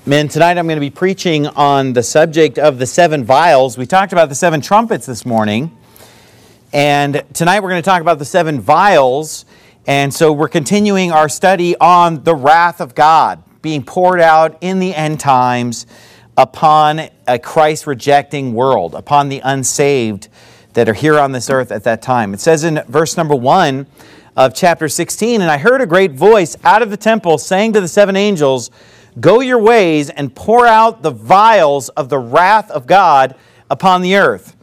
Men, tonight I'm going to be preaching on the subject of the seven vials. We talked about the seven trumpets this morning, and tonight we're going to talk about the seven vials. And so we're continuing our study on the wrath of God being poured out in the end times upon a Christ-rejecting world, upon the unsaved that are here on this earth at that time. It says in verse number 1 of chapter 16, "And I heard a great voice out of the temple saying to the seven angels, 'Go your ways and pour out the vials of the wrath of God upon the earth.'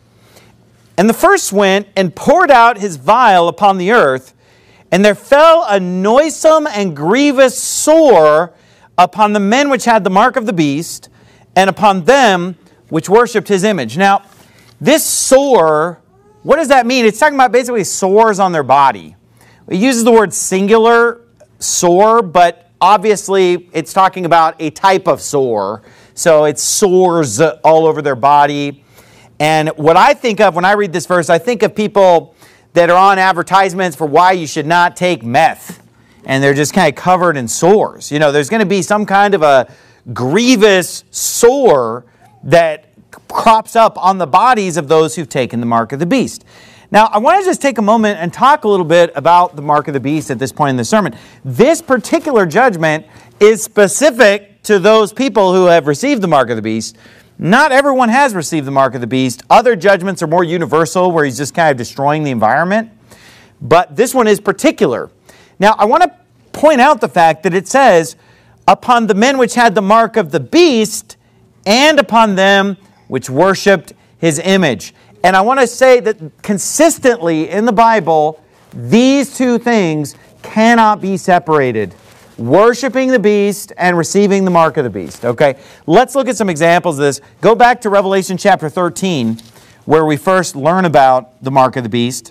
And the first went and poured out his vial upon the earth, and there fell a noisome and grievous sore upon the men which had the mark of the beast, and upon them which worshipped his image." Now, this sore, what does that mean? It's talking about basically sores on their body. It uses the word singular, sore, but obviously, it's talking about a type of sore. So it's sores all over their body. And what I think of when I read this verse, I think of people that are on advertisements for why you should not take meth. And they're just kind of covered in sores. You know, there's going to be some kind of a grievous sore that crops up on the bodies of those who've taken the mark of the beast. Now, I want to just take a moment and talk a little bit about the mark of the beast at this point in the sermon. This particular judgment is specific to those people who have received the mark of the beast. Not everyone has received the mark of the beast. Other judgments are more universal, where he's just kind of destroying the environment. But this one is particular. Now, I want to point out the fact that it says, "Upon the men which had the mark of the beast, and upon them which worshipped his image." And I want to say that consistently in the Bible, these two things cannot be separated. Worshiping the beast and receiving the mark of the beast. Okay, let's look at some examples of this. Go back to Revelation chapter 13, where we first learn about the mark of the beast.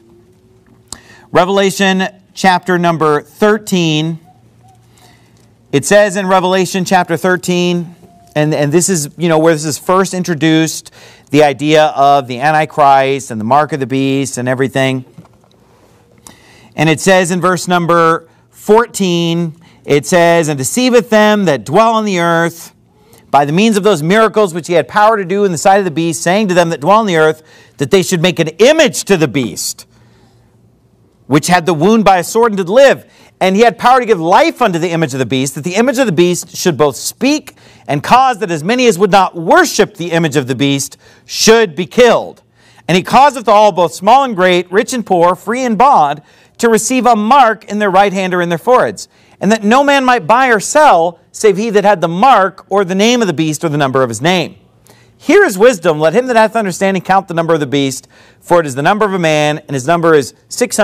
Revelation chapter number 13. It says in Revelation chapter 13, and this is, where this is first introduced, the idea of the Antichrist and the mark of the beast and everything. And it says in verse number 14, it says, "And deceiveth them that dwell on the earth by the means of those miracles which he had power to do in the sight of the beast, saying to them that dwell on the earth that they should make an image to the beast, which had the wound by a sword and did live. And he had power to give life unto the image of the beast, that the image of the beast should both speak and cause that as many as would not worship the image of the beast should be killed. And he causeth all, both small and great, rich and poor, free and bond, to receive a mark in their right hand or in their foreheads. And that no man might buy or sell, save he that had the mark or the name of the beast or the number of his name. Here is wisdom. Let him that hath understanding count the number of the beast, for it is the number of a man, and his number is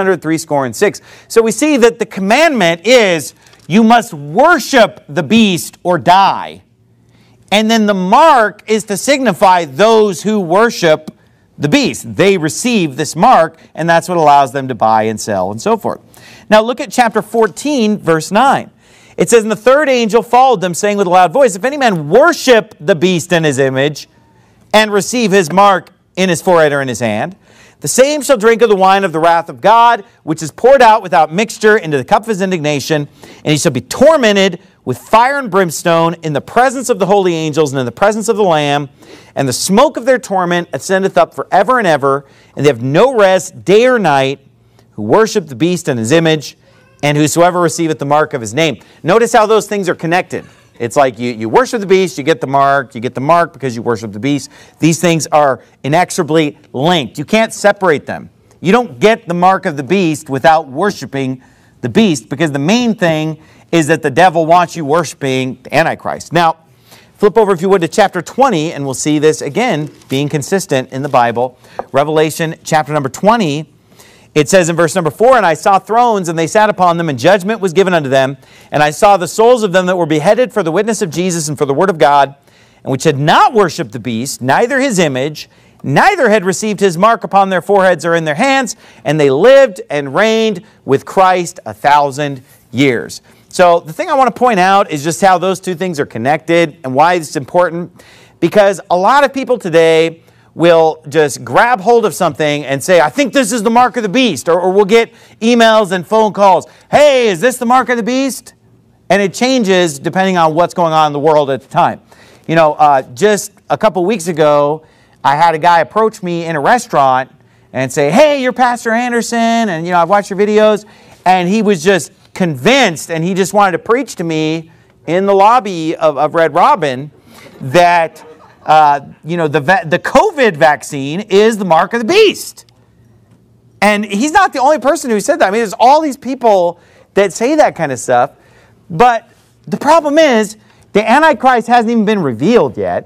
666. So we see that the commandment is you must worship the beast or die. And then the mark is to signify those who worship the beast. They receive this mark, and that's what allows them to buy and sell and so forth. Now look at chapter 14, verse 9. It says, "And the third angel followed them, saying with a loud voice, If any man worship the beast in his image, and receive his mark in his forehead or in his hand, the same shall drink of the wine of the wrath of God, which is poured out without mixture into the cup of his indignation, and he shall be tormented with fire and brimstone in the presence of the holy angels and in the presence of the Lamb, and the smoke of their torment ascendeth up forever and ever, and they have no rest day or night, who worship the beast and his image, and whosoever receiveth the mark of his name." Notice how those things are connected. It's like you worship the beast, you get the mark because you worship the beast. These things are inexorably linked. You can't separate them. You don't get the mark of the beast without worshiping the beast, because the main thing is that the devil wants you worshiping the Antichrist. Now, flip over, if you would, to chapter 20, and we'll see this again being consistent in the Bible. Revelation chapter number 20. It says in verse number 4, "And I saw thrones, and they sat upon them, and judgment was given unto them. And I saw the souls of them that were beheaded for the witness of Jesus and for the word of God, and which had not worshipped the beast, neither his image, neither had received his mark upon their foreheads or in their hands. And they lived and reigned with Christ 1,000 years." So the thing I want to point out is just how those two things are connected and why it's important. Because a lot of people today will just grab hold of something and say, "I think this is the mark of the beast," or we'll get emails and phone calls. "Hey, is this the mark of the beast?" And it changes depending on what's going on in the world at the time. You know, just a couple weeks ago, I had a guy approach me in a restaurant and say, hey, you're Pastor Anderson, and, you know, I've watched your videos. And he was just convinced, and he just wanted to preach to me in the lobby of Red Robin that, you know, the COVID vaccine is the mark of the beast. And he's not the only person who said that. I mean, there's all these people that say that kind of stuff. But the problem is, the Antichrist hasn't even been revealed yet.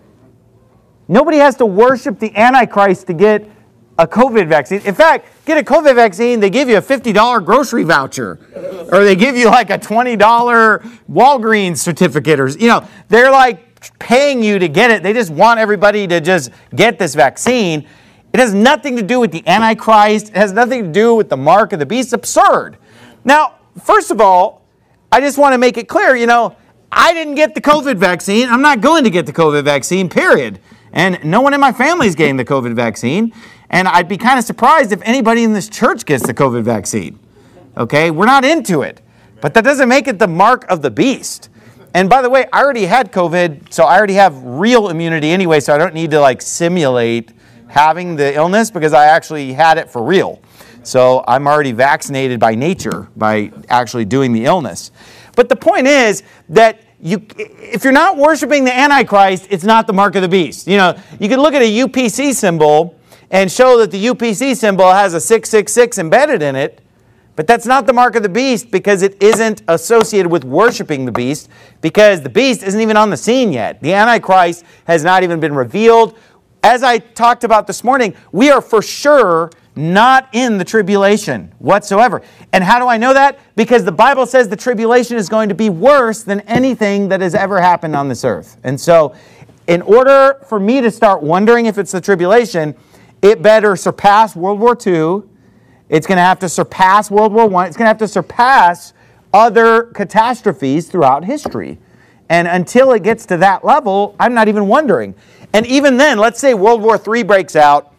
Nobody has to worship the Antichrist to get a COVID vaccine. In fact, get a COVID vaccine, they give you a $50 grocery voucher. Or they give you like a $20 Walgreens certificate. Or, you know, they're like paying you to get it. They just want everybody to just get this vaccine. It has nothing to do with the Antichrist. It has nothing to do with the mark of the beast. It's absurd. Now, first of all, I just want to make it clear, you know, I didn't get the COVID vaccine. I'm not going to get the COVID vaccine, period. And no one in my family is getting the COVID vaccine. And I'd be kind of surprised if anybody in this church gets the COVID vaccine. Okay? We're not into it. But that doesn't make it the mark of the beast. And by the way, I already had COVID, so I already have real immunity anyway, so I don't need to like simulate having the illness because I actually had it for real. So I'm already vaccinated by nature by actually doing the illness. But the point is that if you're not worshiping the Antichrist, it's not the mark of the beast. You know, you can look at a UPC symbol and show that the UPC symbol has a 666 embedded in it, but that's not the mark of the beast because it isn't associated with worshiping the beast because the beast isn't even on the scene yet. The Antichrist has not even been revealed. As I talked about this morning, we are for sure not in the tribulation whatsoever. And how do I know that? Because the Bible says the tribulation is going to be worse than anything that has ever happened on this earth. And so in order for me to start wondering if it's the tribulation, it better surpass World War II. It's going to have to surpass World War I. It's going to have to surpass other catastrophes throughout history. And until it gets to that level, I'm not even wondering. And even then, let's say World War III breaks out,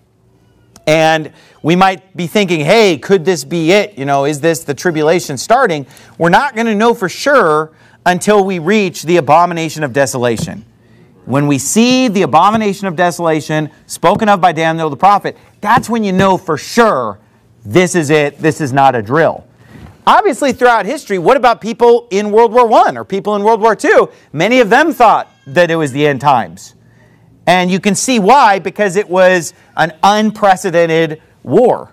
and we might be thinking, hey, could this be it? You know, is this the tribulation starting? We're not going to know for sure until we reach the abomination of desolation. When we see the abomination of desolation spoken of by Daniel the prophet, that's when you know for sure this is it, this is not a drill. Obviously, throughout history, what about people in World War I or people in World War II? Many of them thought that it was the end times. And you can see why, because it was an unprecedented war.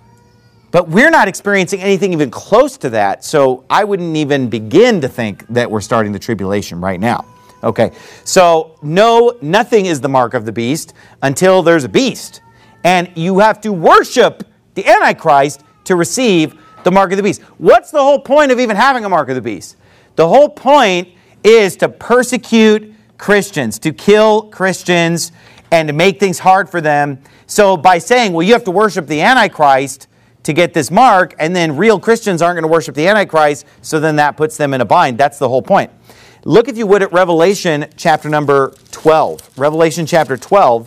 But we're not experiencing anything even close to that, so I wouldn't even begin to think that we're starting the tribulation right now. Okay, so no, nothing is the mark of the beast until there's a beast. And you have to worship the Antichrist to receive the mark of the beast. What's the whole point of even having a mark of the beast? The whole point is to persecute Christians, to kill Christians, and to make things hard for them. So by saying, well, you have to worship the Antichrist to get this mark, and then real Christians aren't going to worship the Antichrist, so then that puts them in a bind. That's the whole point. Look, if you would, at Revelation chapter number 12. Revelation chapter 12.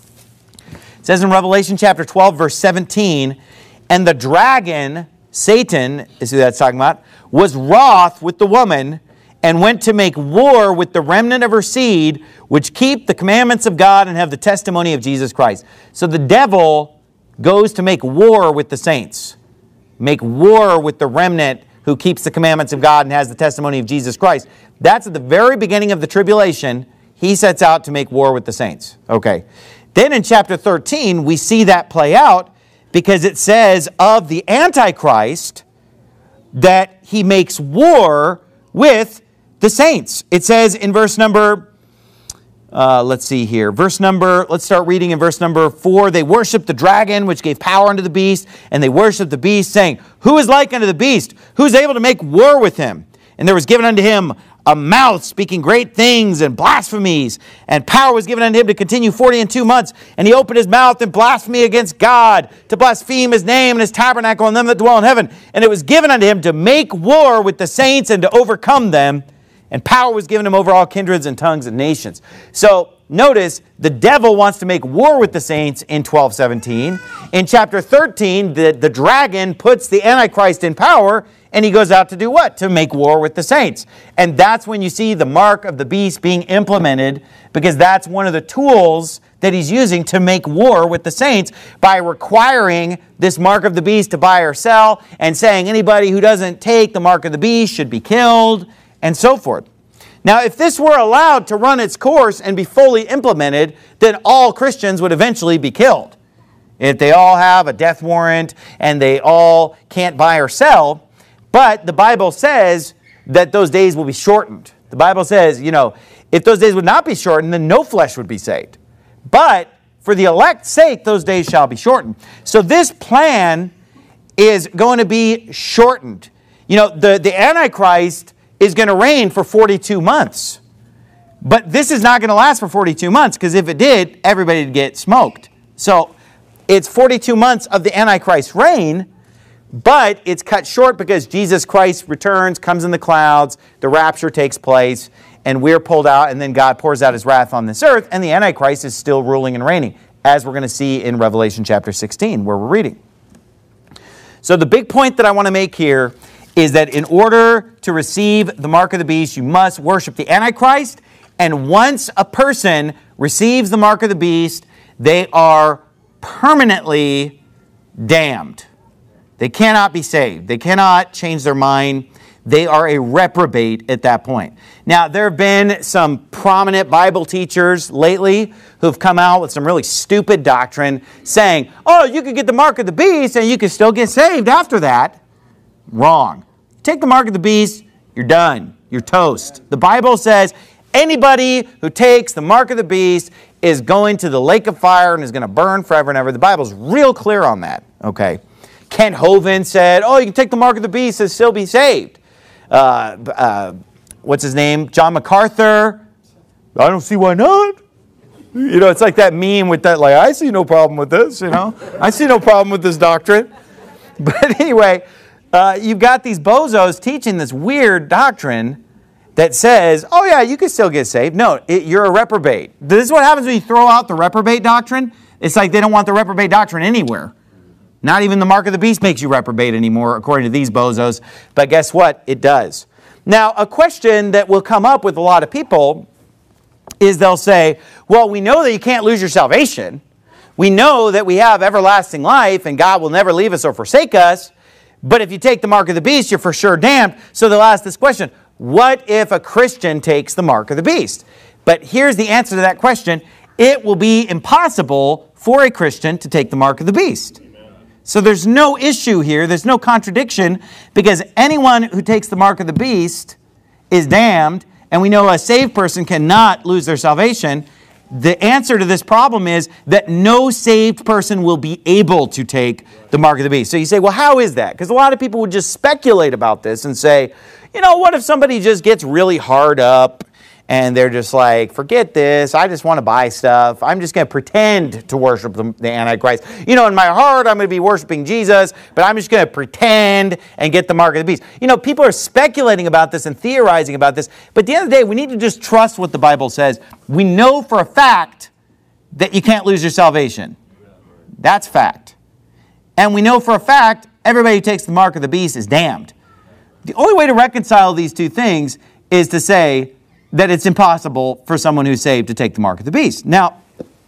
It says in Revelation chapter 12, verse 17, and the dragon, Satan, is who that's talking about, was wroth with the woman and went to make war with the remnant of her seed, which keep the commandments of God and have the testimony of Jesus Christ. So the devil goes to make war with the saints, make war with the remnant who keeps the commandments of God and has the testimony of Jesus Christ. That's at the very beginning of the tribulation. He sets out to make war with the saints. Okay. Then in chapter 13, we see that play out because it says of the Antichrist that he makes war with the saints. It says in verse number, let's start reading in verse number 4. They worshiped the dragon, which gave power unto the beast, and they worshiped the beast, saying, who is like unto the beast? Who is able to make war with him? And there was given unto him a mouth speaking great things and blasphemies, and power was given unto him to continue 42 months. And he opened his mouth in blasphemy against God, to blaspheme his name and his tabernacle and them that dwell in heaven. And it was given unto him to make war with the saints and to overcome them. And power was given him over all kindreds and tongues and nations. So notice the devil wants to make war with the saints in 12:17. In chapter 13, the dragon puts the Antichrist in power, and he goes out to do what? To make war with the saints. And that's when you see the mark of the beast being implemented, because that's one of the tools that he's using to make war with the saints by requiring this mark of the beast to buy or sell and saying anybody who doesn't take the mark of the beast should be killed and so forth. Now, if this were allowed to run its course and be fully implemented, then all Christians would eventually be killed. If they all have a death warrant and they all can't buy or sell. But the Bible says that those days will be shortened. The Bible says, if those days would not be shortened, then no flesh would be saved. But for the elect's sake, those days shall be shortened. So this plan is going to be shortened. The Antichrist is going to reign for 42 months. But this is not going to last for 42 months, because if it did, everybody would get smoked. So it's 42 months of the Antichrist reign, but it's cut short because Jesus Christ returns, comes in the clouds, the rapture takes place, and we're pulled out, and then God pours out his wrath on this earth, and the Antichrist is still ruling and reigning, as we're going to see in Revelation chapter 16, where we're reading. So the big point that I want to make here is that in order to receive the mark of the beast, you must worship the Antichrist, and once a person receives the mark of the beast, they are permanently damned. They cannot be saved. They cannot change their mind. They are a reprobate at that point. Now, there have been some prominent Bible teachers lately who have come out with some really stupid doctrine saying, oh, you can get the mark of the beast and you can still get saved after that. Wrong. Take the mark of the beast, you're done. You're toast. The Bible says anybody who takes the mark of the beast is going to the lake of fire and is going to burn forever and ever. The Bible's real clear on that. Okay. Kent Hovind said, oh, you can take the mark of the beast and still be saved. What's his name? John MacArthur. I don't see why not. It's like that meme with that, I see no problem with this, I see no problem with this doctrine. But anyway, you've got these bozos teaching this weird doctrine that says, oh yeah, you can still get saved. No, you're a reprobate. This is what happens when you throw out the reprobate doctrine. It's like they don't want the reprobate doctrine anywhere. Not even the mark of the beast makes you reprobate anymore, according to these bozos. But guess what? It does. Now, a question that will come up with a lot of people is they'll say, well, we know that you can't lose your salvation. We know that we have everlasting life and God will never leave us or forsake us. But if you take the mark of the beast, you're for sure damned. So they'll ask this question, what if a Christian takes the mark of the beast? But here's the answer to that question. It will be impossible for a Christian to take the mark of the beast. So there's no issue here. There's no contradiction, because anyone who takes the mark of the beast is damned, and we know a saved person cannot lose their salvation. The answer to this problem is that no saved person will be able to take the mark of the beast. So you say, well, how is that? Because a lot of people would just speculate about this and say, what if somebody just gets really hard up and they're just like, forget this, I just want to buy stuff. I'm just going to pretend to worship the Antichrist. In my heart, I'm going to be worshiping Jesus, but I'm just going to pretend and get the mark of the beast. People are speculating about this and theorizing about this, but at the end of the day, we need to just trust what the Bible says. We know for a fact that you can't lose your salvation. That's fact. And we know for a fact, everybody who takes the mark of the beast is damned. The only way to reconcile these two things is to say that it's impossible for someone who's saved to take the mark of the beast. Now,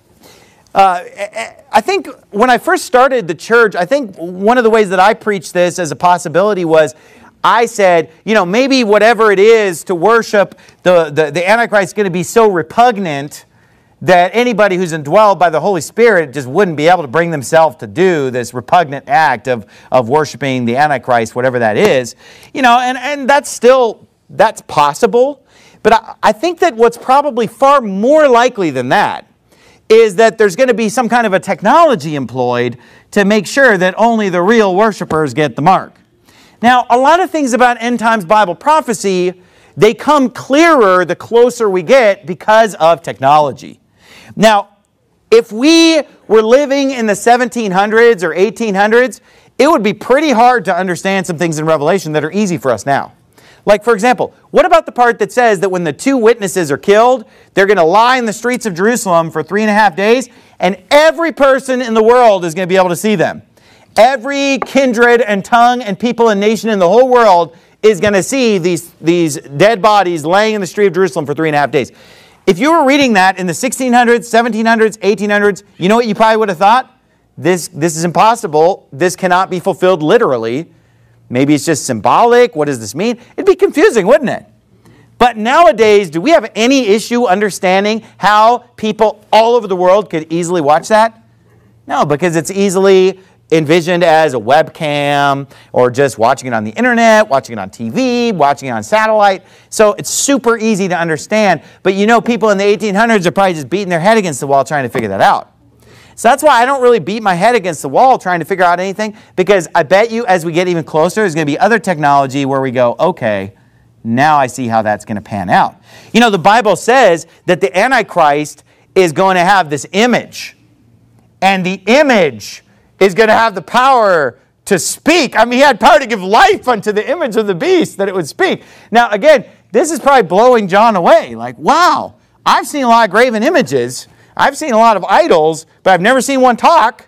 I think when I first started the church, I think one of the ways that I preached this as a possibility was I said, maybe whatever it is to worship the Antichrist is going to be so repugnant that anybody who's indwelled by the Holy Spirit just wouldn't be able to bring themselves to do this repugnant act of worshiping the Antichrist, whatever that is. And that's possible. But I think that what's probably far more likely than that is that there's going to be some kind of a technology employed to make sure that only the real worshipers get the mark. Now, a lot of things about end times Bible prophecy, they come clearer the closer we get because of technology. Now, if we were living in the 1700s or 1800s, it would be pretty hard to understand some things in Revelation that are easy for us now. Like, for example, what about the part that says that when the 2 witnesses are killed, they're going to lie in the streets of Jerusalem for 3.5 days, and every person in the world is going to be able to see them. Every kindred and tongue and people and nation in the whole world is going to see these dead bodies laying in the street of Jerusalem for 3.5 days. If you were reading that in the 1600s, 1700s, 1800s, you know what you probably would have thought? This is impossible. This cannot be fulfilled literally. Maybe it's just symbolic. What does this mean? It'd be confusing, wouldn't it? But nowadays, do we have any issue understanding how people all over the world could easily watch that? No, because it's easily envisioned as a webcam or just watching it on the internet, watching it on TV, watching it on satellite. So it's super easy to understand. But you know, people in the 1800s are probably just beating their head against the wall trying to figure that out. So that's why I don't really beat my head against the wall trying to figure out anything, because I bet you as we get even closer, there's going to be other technology where we go, okay, now I see how that's going to pan out. You know, the Bible says that the Antichrist is going to have this image, and the image is going to have the power to speak. I mean, he had power to give life unto the image of the beast, that it would speak. Now, again, this is probably blowing John away. Like, wow, I've seen a lot of graven images. I've seen a lot of idols, but I've never seen one talk.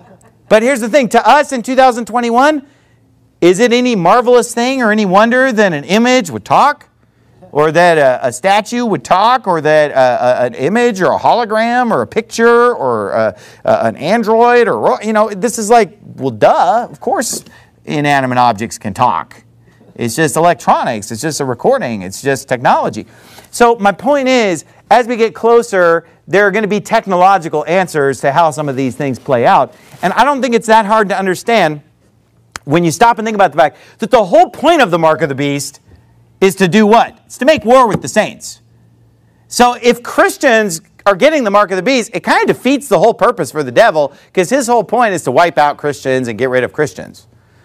But here's the thing. To us in 2021, is it any marvelous thing or any wonder that an image would talk? Or that a statue would talk, or that an image or a hologram or a picture or an android, or, you know, this is like, well, duh, of course inanimate objects can talk. It's just electronics. It's just a recording. It's just technology. So my point is, as we get closer, there are going to be technological answers to how some of these things play out. And I don't think it's that hard to understand when you stop and think about the fact that the whole point of the mark of the beast is to do what? It's to make war with the saints. So if Christians are getting the mark of the beast, it kind of defeats the whole purpose for the devil, because his whole point is to wipe out Christians and get rid of Christians.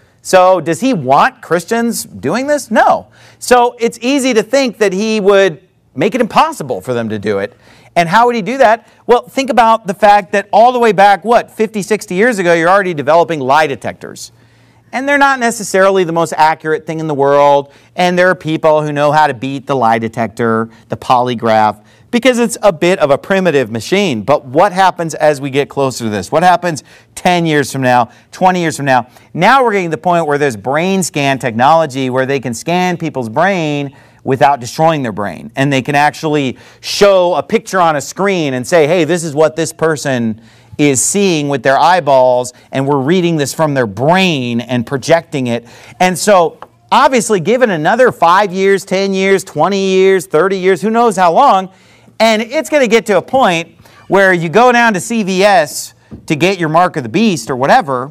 So does he want Christians doing this? No. So it's easy to think that he would make it impossible for them to do it. And how would he do that? Well, think about the fact that all the way back, 50, 60 years ago, you're already developing lie detectors. And they're not necessarily the most accurate thing in the world. And there are people who know how to beat the lie detector, the polygraph, because it's a bit of a primitive machine. But what happens as we get closer to this? What happens 10 years from now, 20 years from now? Now we're getting to the point where there's brain scan technology where they can scan people's brain without destroying their brain. And they can actually show a picture on a screen and say, hey, this is what this person is seeing with their eyeballs, and we're reading this from their brain and projecting it. And so, obviously, given another 5 years, 10 years, 20 years, 30 years, who knows how long, and it's going to get to a point where you go down to CVS to get your mark of the beast or whatever,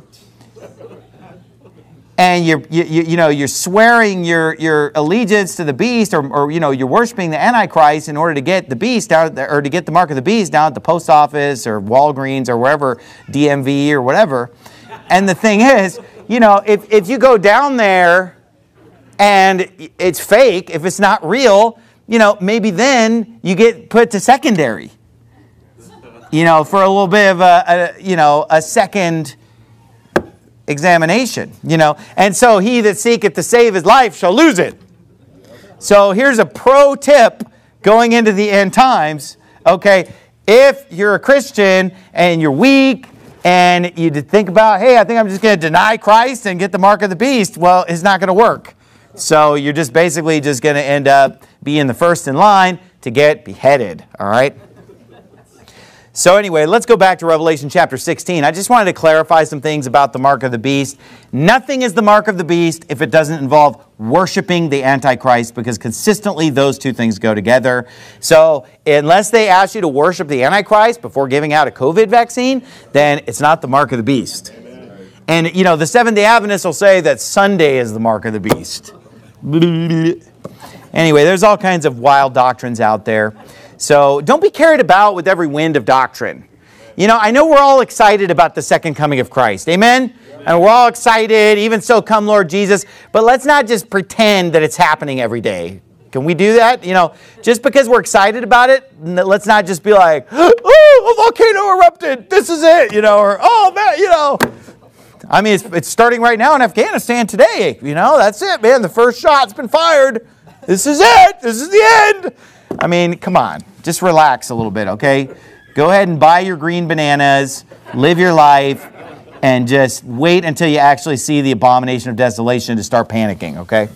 and you're swearing your allegiance to the beast, or you're worshiping the Antichrist in order to get the beast down, or to get the mark of the beast down at the post office or Walgreens or wherever, DMV or whatever. And the thing is, if you go down there and it's fake, if it's not real, maybe then you get put to secondary, for a little bit of a second examination, and so he that seeketh to save his life shall lose it. So here's a pro tip going into the end times. Okay, if you're a Christian and you're weak and you think about, hey, I think I'm just going to deny Christ and get the mark of the beast, well, it's not going to work. So you're just basically just going to end up being the first in line to get beheaded, all right? So anyway, let's go back to Revelation chapter 16. I just wanted to clarify some things about the mark of the beast. Nothing is the mark of the beast if it doesn't involve worshiping the Antichrist, because consistently those two things go together. So unless they ask you to worship the Antichrist before giving out a COVID vaccine, then it's not the mark of the beast. Amen. And the Seventh-day Adventists will say that Sunday is the mark of the beast. Anyway, there's all kinds of wild doctrines out there. So don't be carried about with every wind of doctrine. I know we're all excited about the second coming of Christ. Amen? And we're all excited, even so come Lord Jesus. But let's not just pretend that it's happening every day. Can we do that? Just because we're excited about it, let's not just be like, oh, a volcano erupted. This is it. Or, oh, man, I mean, it's starting right now in Afghanistan today. You know, that's it, man. The first shot's been fired. This is it. This is the end. I mean, come on. Just relax a little bit, okay? Go ahead and buy your green bananas, live your life, and just wait until you actually see the abomination of desolation to start panicking, okay?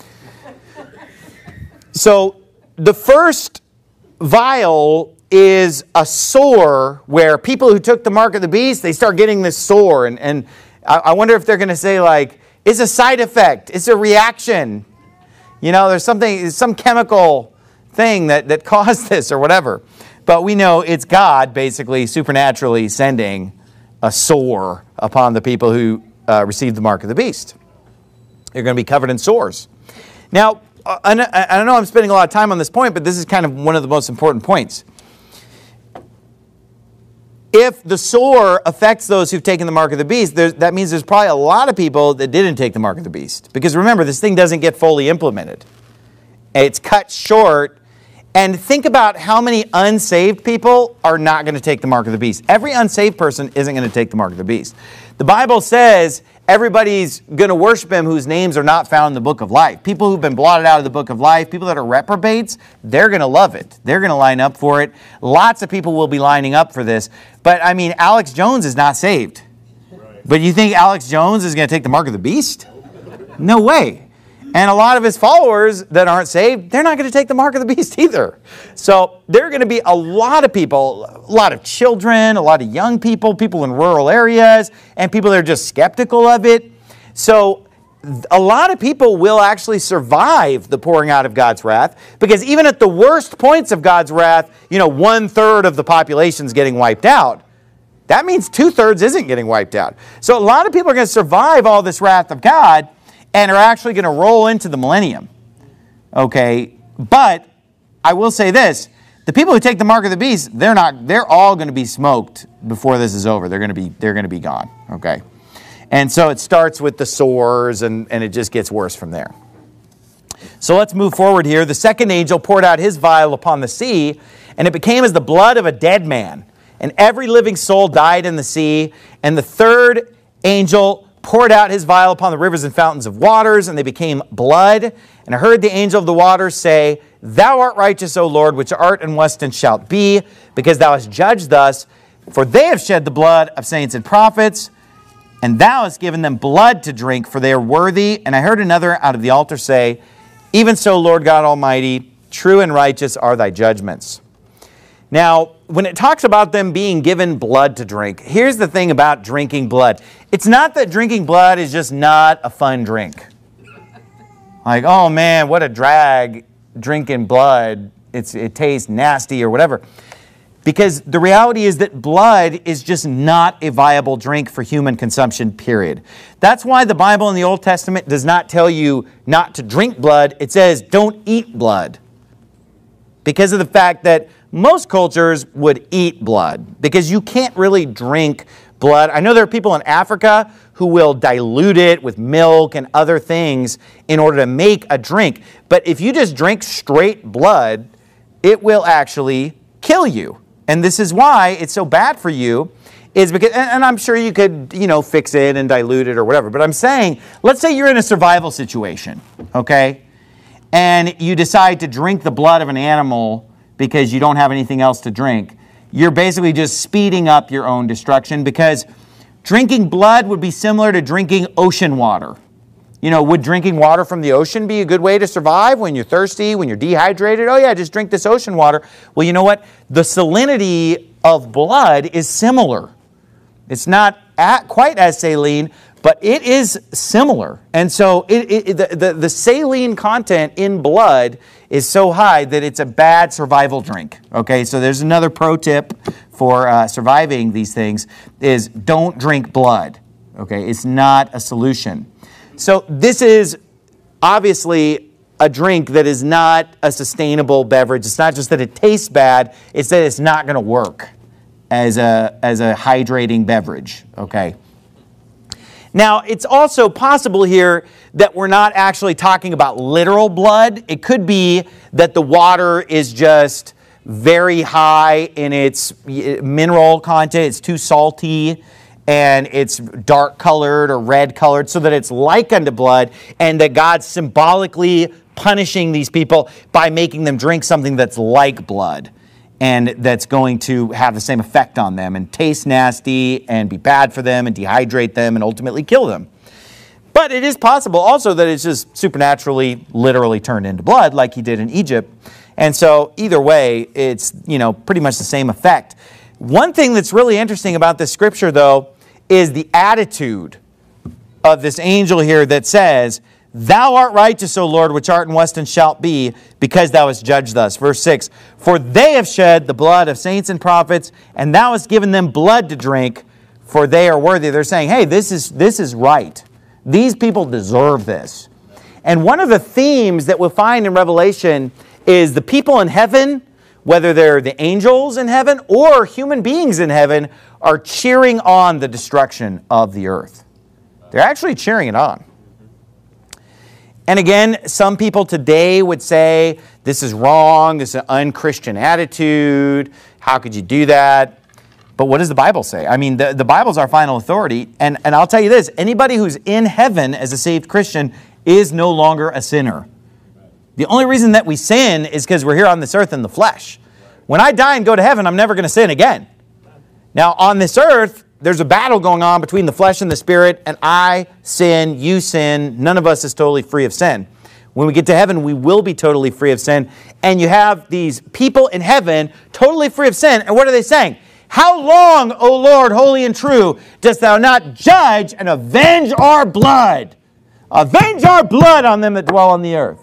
So the first vial is a sore where people who took the mark of the beast, they start getting this sore. And I wonder if they're going to say, like, it's a side effect. It's a reaction. You know, there's some chemical thing that caused this or whatever. But we know it's God basically supernaturally sending a sore upon the people who received the mark of the beast. They're going to be covered in sores. Now, I know I'm spending a lot of time on this point, but this is kind of one of the most important points. If the sore affects those who've taken the mark of the beast, that means there's probably a lot of people that didn't take the mark of the beast. Because remember, this thing doesn't get fully implemented. It's cut short. And think about how many unsaved people are not going to take the mark of the beast. Every unsaved person isn't going to take the mark of the beast. The Bible says everybody's going to worship him whose names are not found in the book of life. People who've been blotted out of the book of life, people that are reprobates, they're going to love it. They're going to line up for it. Lots of people will be lining up for this. But, I mean, Alex Jones is not saved. Right. But you think Alex Jones is going to take the mark of the beast? No way. And a lot of his followers that aren't saved, they're not going to take the mark of the beast either. So there are going to be a lot of people, a lot of children, a lot of young people, people in rural areas, and people that are just skeptical of it. So a lot of people will actually survive the pouring out of God's wrath, because even at the worst points of God's wrath, 1/3 of the population is getting wiped out. That means 2/3 isn't getting wiped out. So a lot of people are going to survive all this wrath of God and are actually going to roll into the millennium. Okay, but I will say this: the people who take the mark of the beast, they're all going to be smoked before this is over. They're going to be gone. Okay, and so it starts with the sores, and it just gets worse from there. So let's move forward here. The second angel poured out his vial upon the sea, and it became as the blood of a dead man, and every living soul died in the sea. And the third angel poured out his vial upon the rivers and fountains of waters, and they became blood. And I heard the angel of the waters say, Thou art righteous, O Lord, which art and wast and shalt be, because thou hast judged thus. For they have shed the blood of saints and prophets, and thou hast given them blood to drink, for they are worthy. And I heard another out of the altar say, Even so, Lord God Almighty, true and righteous are thy judgments. Now, when it talks about them being given blood to drink, here's the thing about drinking blood. It's not that drinking blood is just not a fun drink. Like, oh man, what a drag drinking blood. It tastes nasty or whatever. Because the reality is that blood is just not a viable drink for human consumption, period. That's why the Bible in the Old Testament does not tell you not to drink blood. It says don't eat blood. Because of the fact that most cultures would eat blood, because you can't really drink blood. I know there are people in Africa who will dilute it with milk and other things in order to make a drink. But if you just drink straight blood, it will actually kill you. And this is why it's so bad for you, is because, and I'm sure you could, fix it and dilute it or whatever. But I'm saying, let's say you're in a survival situation, okay? And you decide to drink the blood of an animal because you don't have anything else to drink. You're basically just speeding up your own destruction, because drinking blood would be similar to drinking ocean water. Would drinking water from the ocean be a good way to survive when you're thirsty, when you're dehydrated? Oh yeah, just drink this ocean water. Well, you know what? The salinity of blood is similar. It's not quite as saline, but it is similar. And so the saline content in blood is so high that it's a bad survival drink. Okay, so there's another pro tip for surviving these things, is don't drink blood. Okay, it's not a solution. So this is obviously a drink that is not a sustainable beverage. It's not just that it tastes bad, it's that it's not going to work as a hydrating beverage. Okay. Now, it's also possible here that we're not actually talking about literal blood. It could be that the water is just very high in its mineral content. It's too salty, and it's dark colored or red colored so that it's like unto blood, and that God's symbolically punishing these people by making them drink something that's like blood and that's going to have the same effect on them and taste nasty and be bad for them and dehydrate them and ultimately kill them. But it is possible also that it's just supernaturally, literally turned into blood like he did in Egypt. And so either way, it's, pretty much the same effect. One thing that's really interesting about this scripture, though, is the attitude of this angel here that says, "Thou art righteous, O Lord, which art and wast and shalt be, because thou hast judged thus." Verse 6, "For they have shed the blood of saints and prophets, and thou hast given them blood to drink, for they are worthy." They're saying, hey, this is right. These people deserve this. And one of the themes that we'll find in Revelation is the people in heaven, whether they're the angels in heaven or human beings in heaven, are cheering on the destruction of the earth. They're actually cheering it on. And again, some people today would say, this is wrong, this is an unchristian attitude, how could you do that? But what does the Bible say? I mean, the Bible's our final authority, and I'll tell you this, anybody who's in heaven as a saved Christian is no longer a sinner. The only reason that we sin is because we're here on this earth in the flesh. When I die and go to heaven, I'm never going to sin again. Now, on this earth, there's a battle going on between the flesh and the spirit, and I sin, you sin. None of us is totally free of sin. When we get to heaven, we will be totally free of sin. And you have these people in heaven totally free of sin. And what are they saying? "How long, O Lord, holy and true, dost thou not judge and avenge our blood? Avenge our blood on them that dwell on the earth."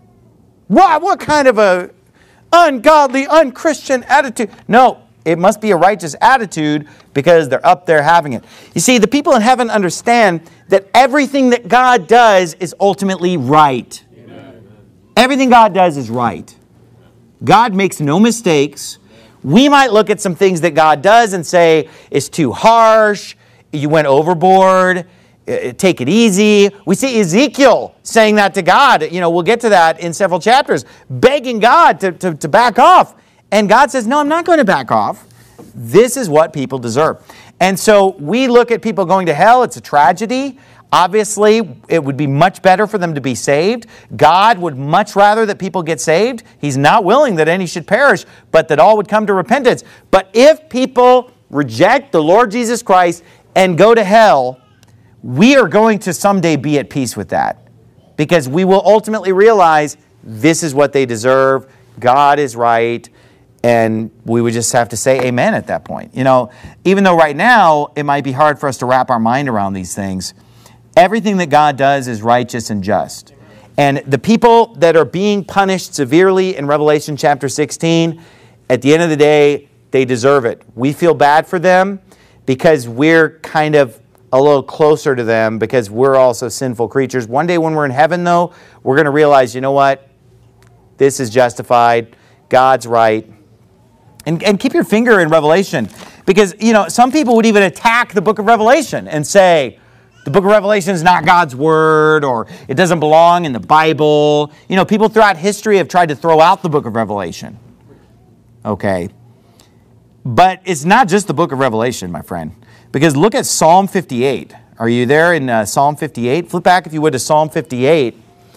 What kind of a ungodly, unchristian attitude? No, it must be a righteous attitude because they're up there having it. You see, the people in heaven understand that everything that God does is ultimately right. Amen. Everything God does is right. God makes no mistakes. We might look at some things that God does and say, it's too harsh, you went overboard, take it easy. We see Ezekiel saying that to God. We'll get to that in several chapters, begging God to back off. And God says, no, I'm not going to back off. This is what people deserve. And so we look at people going to hell. It's a tragedy. Obviously, it would be much better for them to be saved. God would much rather that people get saved. He's not willing that any should perish, but that all would come to repentance. But if people reject the Lord Jesus Christ and go to hell, we are going to someday be at peace with that, because we will ultimately realize this is what they deserve. God is right. And we would just have to say amen at that point. Even though right now it might be hard for us to wrap our mind around these things, everything that God does is righteous and just. And the people that are being punished severely in Revelation chapter 16, at the end of the day, they deserve it. We feel bad for them because we're kind of a little closer to them because we're also sinful creatures. One day when we're in heaven, though, we're going to realize, you know what? This is justified. God's right. And keep your finger in Revelation, because, some people would even attack the book of Revelation and say, the book of Revelation is not God's word, or it doesn't belong in the Bible. People throughout history have tried to throw out the book of Revelation. Okay. But it's not just the book of Revelation, my friend, because look at Psalm 58. Are you there in Psalm 58? Flip back, if you would, to Psalm 58.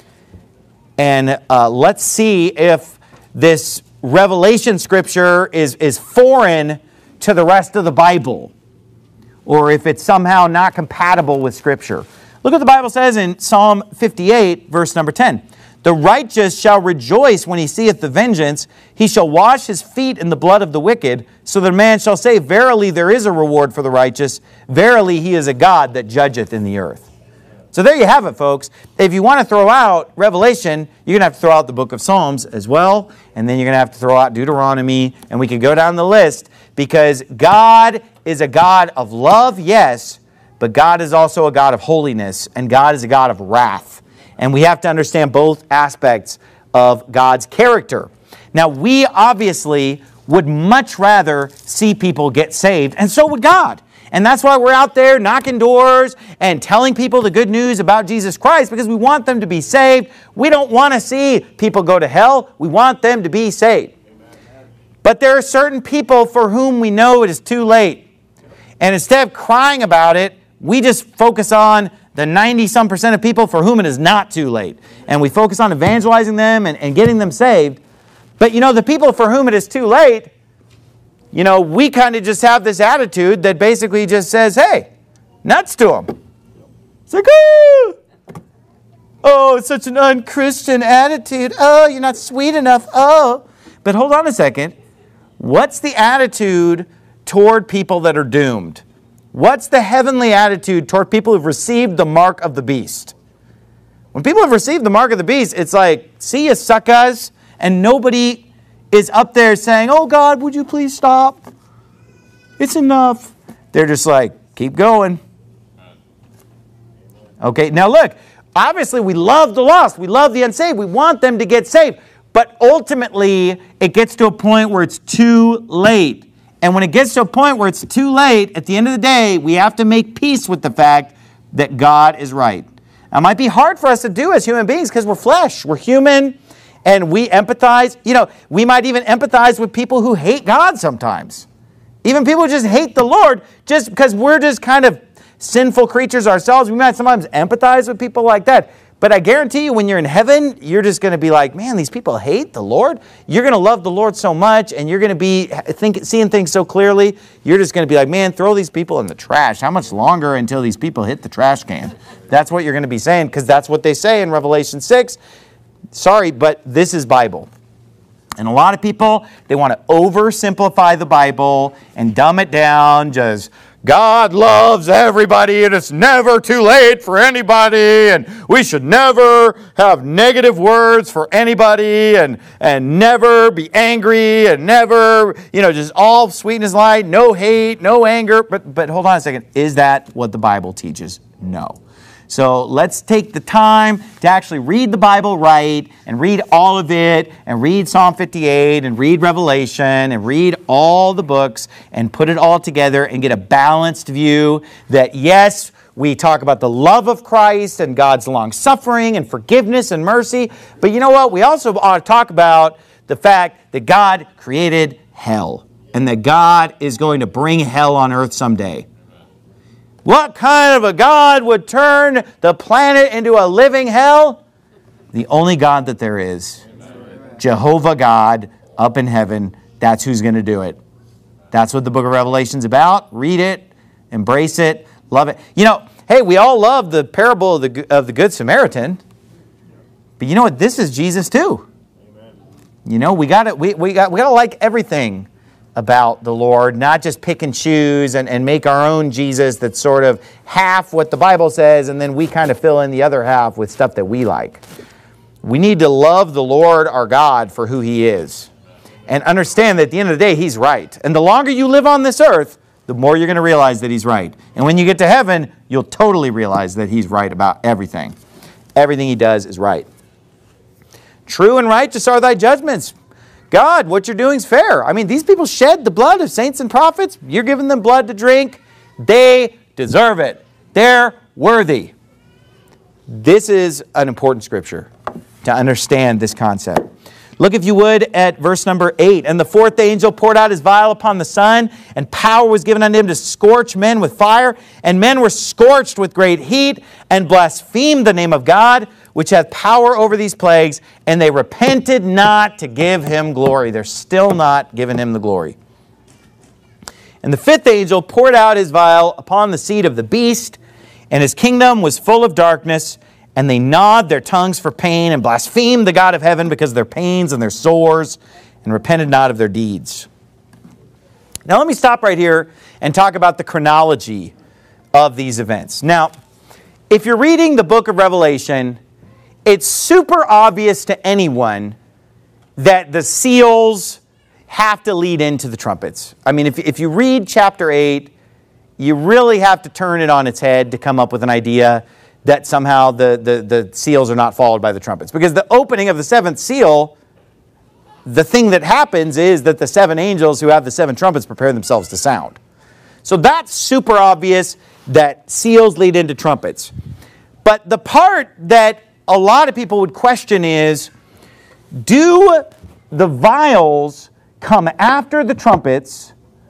And let's see if this Revelation scripture is foreign to the rest of the Bible, or if it's somehow not compatible with Scripture. Look what the Bible says in Psalm 58, verse number 10. "The righteous shall rejoice when he seeth the vengeance. He shall wash his feet in the blood of the wicked, so that a man shall say, Verily there is a reward for the righteous. Verily he is a God that judgeth in the earth." So there you have it, folks. If you want to throw out Revelation, you're going to have to throw out the book of Psalms as well. And then you're going to have to throw out Deuteronomy. And we could go down the list, because God is a God of love, yes, but God is also a God of holiness, and God is a God of wrath. And we have to understand both aspects of God's character. Now, we obviously would much rather see people get saved, and so would God. And that's why we're out there knocking doors and telling people the good news about Jesus Christ, because we want them to be saved. We don't want to see people go to hell. We want them to be saved. But there are certain people for whom we know it is too late. And instead of crying about it, we just focus on the 90-some% of people for whom it is not too late. And we focus on evangelizing them and getting them saved. But, the people for whom it is too late, we kind of just have this attitude that basically just says, hey, nuts to them. It's like, oh, it's such an unchristian attitude. Oh, you're not sweet enough. Oh. But hold on a second. What's the attitude toward people that are doomed? What's the heavenly attitude toward people who've received the mark of the beast? When people have received the mark of the beast, it's like, see you, suckers, and nobody is up there saying, oh God, would you please stop? It's enough. They're just like, keep going. Okay, now look, obviously we love the lost. We love the unsaved. We want them to get saved. But ultimately, it gets to a point where it's too late. And when it gets to a point where it's too late, at the end of the day, we have to make peace with the fact that God is right. Now, it might be hard for us to do as human beings because we're flesh. We're human, and we empathize. We might even empathize with people who hate God sometimes. Even people who just hate the Lord, just because we're just kind of sinful creatures ourselves. We might sometimes empathize with people like that. But I guarantee you, when you're in heaven, you're just going to be like, man, these people hate the Lord. You're going to love the Lord so much, and you're going to be seeing things so clearly. You're just going to be like, man, throw these people in the trash. How much longer until these people hit the trash can? That's what you're going to be saying, because that's what they say in Revelation 6. Sorry, but this is Bible. And a lot of people, they want to oversimplify the Bible and dumb it down, just God loves everybody and it's never too late for anybody and we should never have negative words for anybody and never be angry and never, just all sweetness light, no hate, no anger. But hold on a second. Is that what the Bible teaches? No. So let's take the time to actually read the Bible right and read all of it and read Psalm 58 and read Revelation and read all the books and put it all together and get a balanced view that, yes, we talk about the love of Christ and God's long-suffering and forgiveness and mercy. But you know what? We also ought to talk about the fact that God created hell and that God is going to bring hell on earth someday. What kind of a God would turn the planet into a living hell? The only God that there is. Amen. Jehovah God up in heaven. That's who's going to do it. That's what the book of Revelation's about. Read it. Embrace it. Love it. Hey, we all love the parable of the Good Samaritan. But you know what? This is Jesus too. Amen. We got to like everything about the Lord, not just pick and choose and make our own Jesus that's sort of half what the Bible says, and then we kind of fill in the other half with stuff that we like. We need to love the Lord our God for who He is and understand that at the end of the day, He's right. And the longer you live on this earth, the more you're going to realize that He's right. And when you get to heaven, you'll totally realize that He's right about everything. Everything He does is right. True and righteous are thy judgments. God, what you're doing is fair. I mean, these people shed the blood of saints and prophets. You're giving them blood to drink. They deserve it. They're worthy. This is an important scripture to understand this concept. Look, if you would, at verse number 8. And the fourth angel poured out his vial upon the sun, and power was given unto him to scorch men with fire. And men were scorched with great heat, and blasphemed the name of God, which hath power over these plagues, and they repented not to give him glory. They're still not giving him the glory. And the fifth angel poured out his vial upon the seat of the beast, and his kingdom was full of darkness, and they gnawed their tongues for pain, and blasphemed the God of heaven because of their pains and their sores, and repented not of their deeds. Now let me stop right here and talk about the chronology of these events. Now, if you're reading the book of Revelation, it's super obvious to anyone that the seals have to lead into the trumpets. I mean, if you read chapter 8, you really have to turn it on its head to come up with an idea that somehow the seals are not followed by the trumpets. Because the opening of the seventh seal, the thing that happens is that the seven angels who have the seven trumpets prepare themselves to sound. So that's super obvious that seals lead into trumpets. But the part that a lot of people would question is, do the vials come after the trumpets,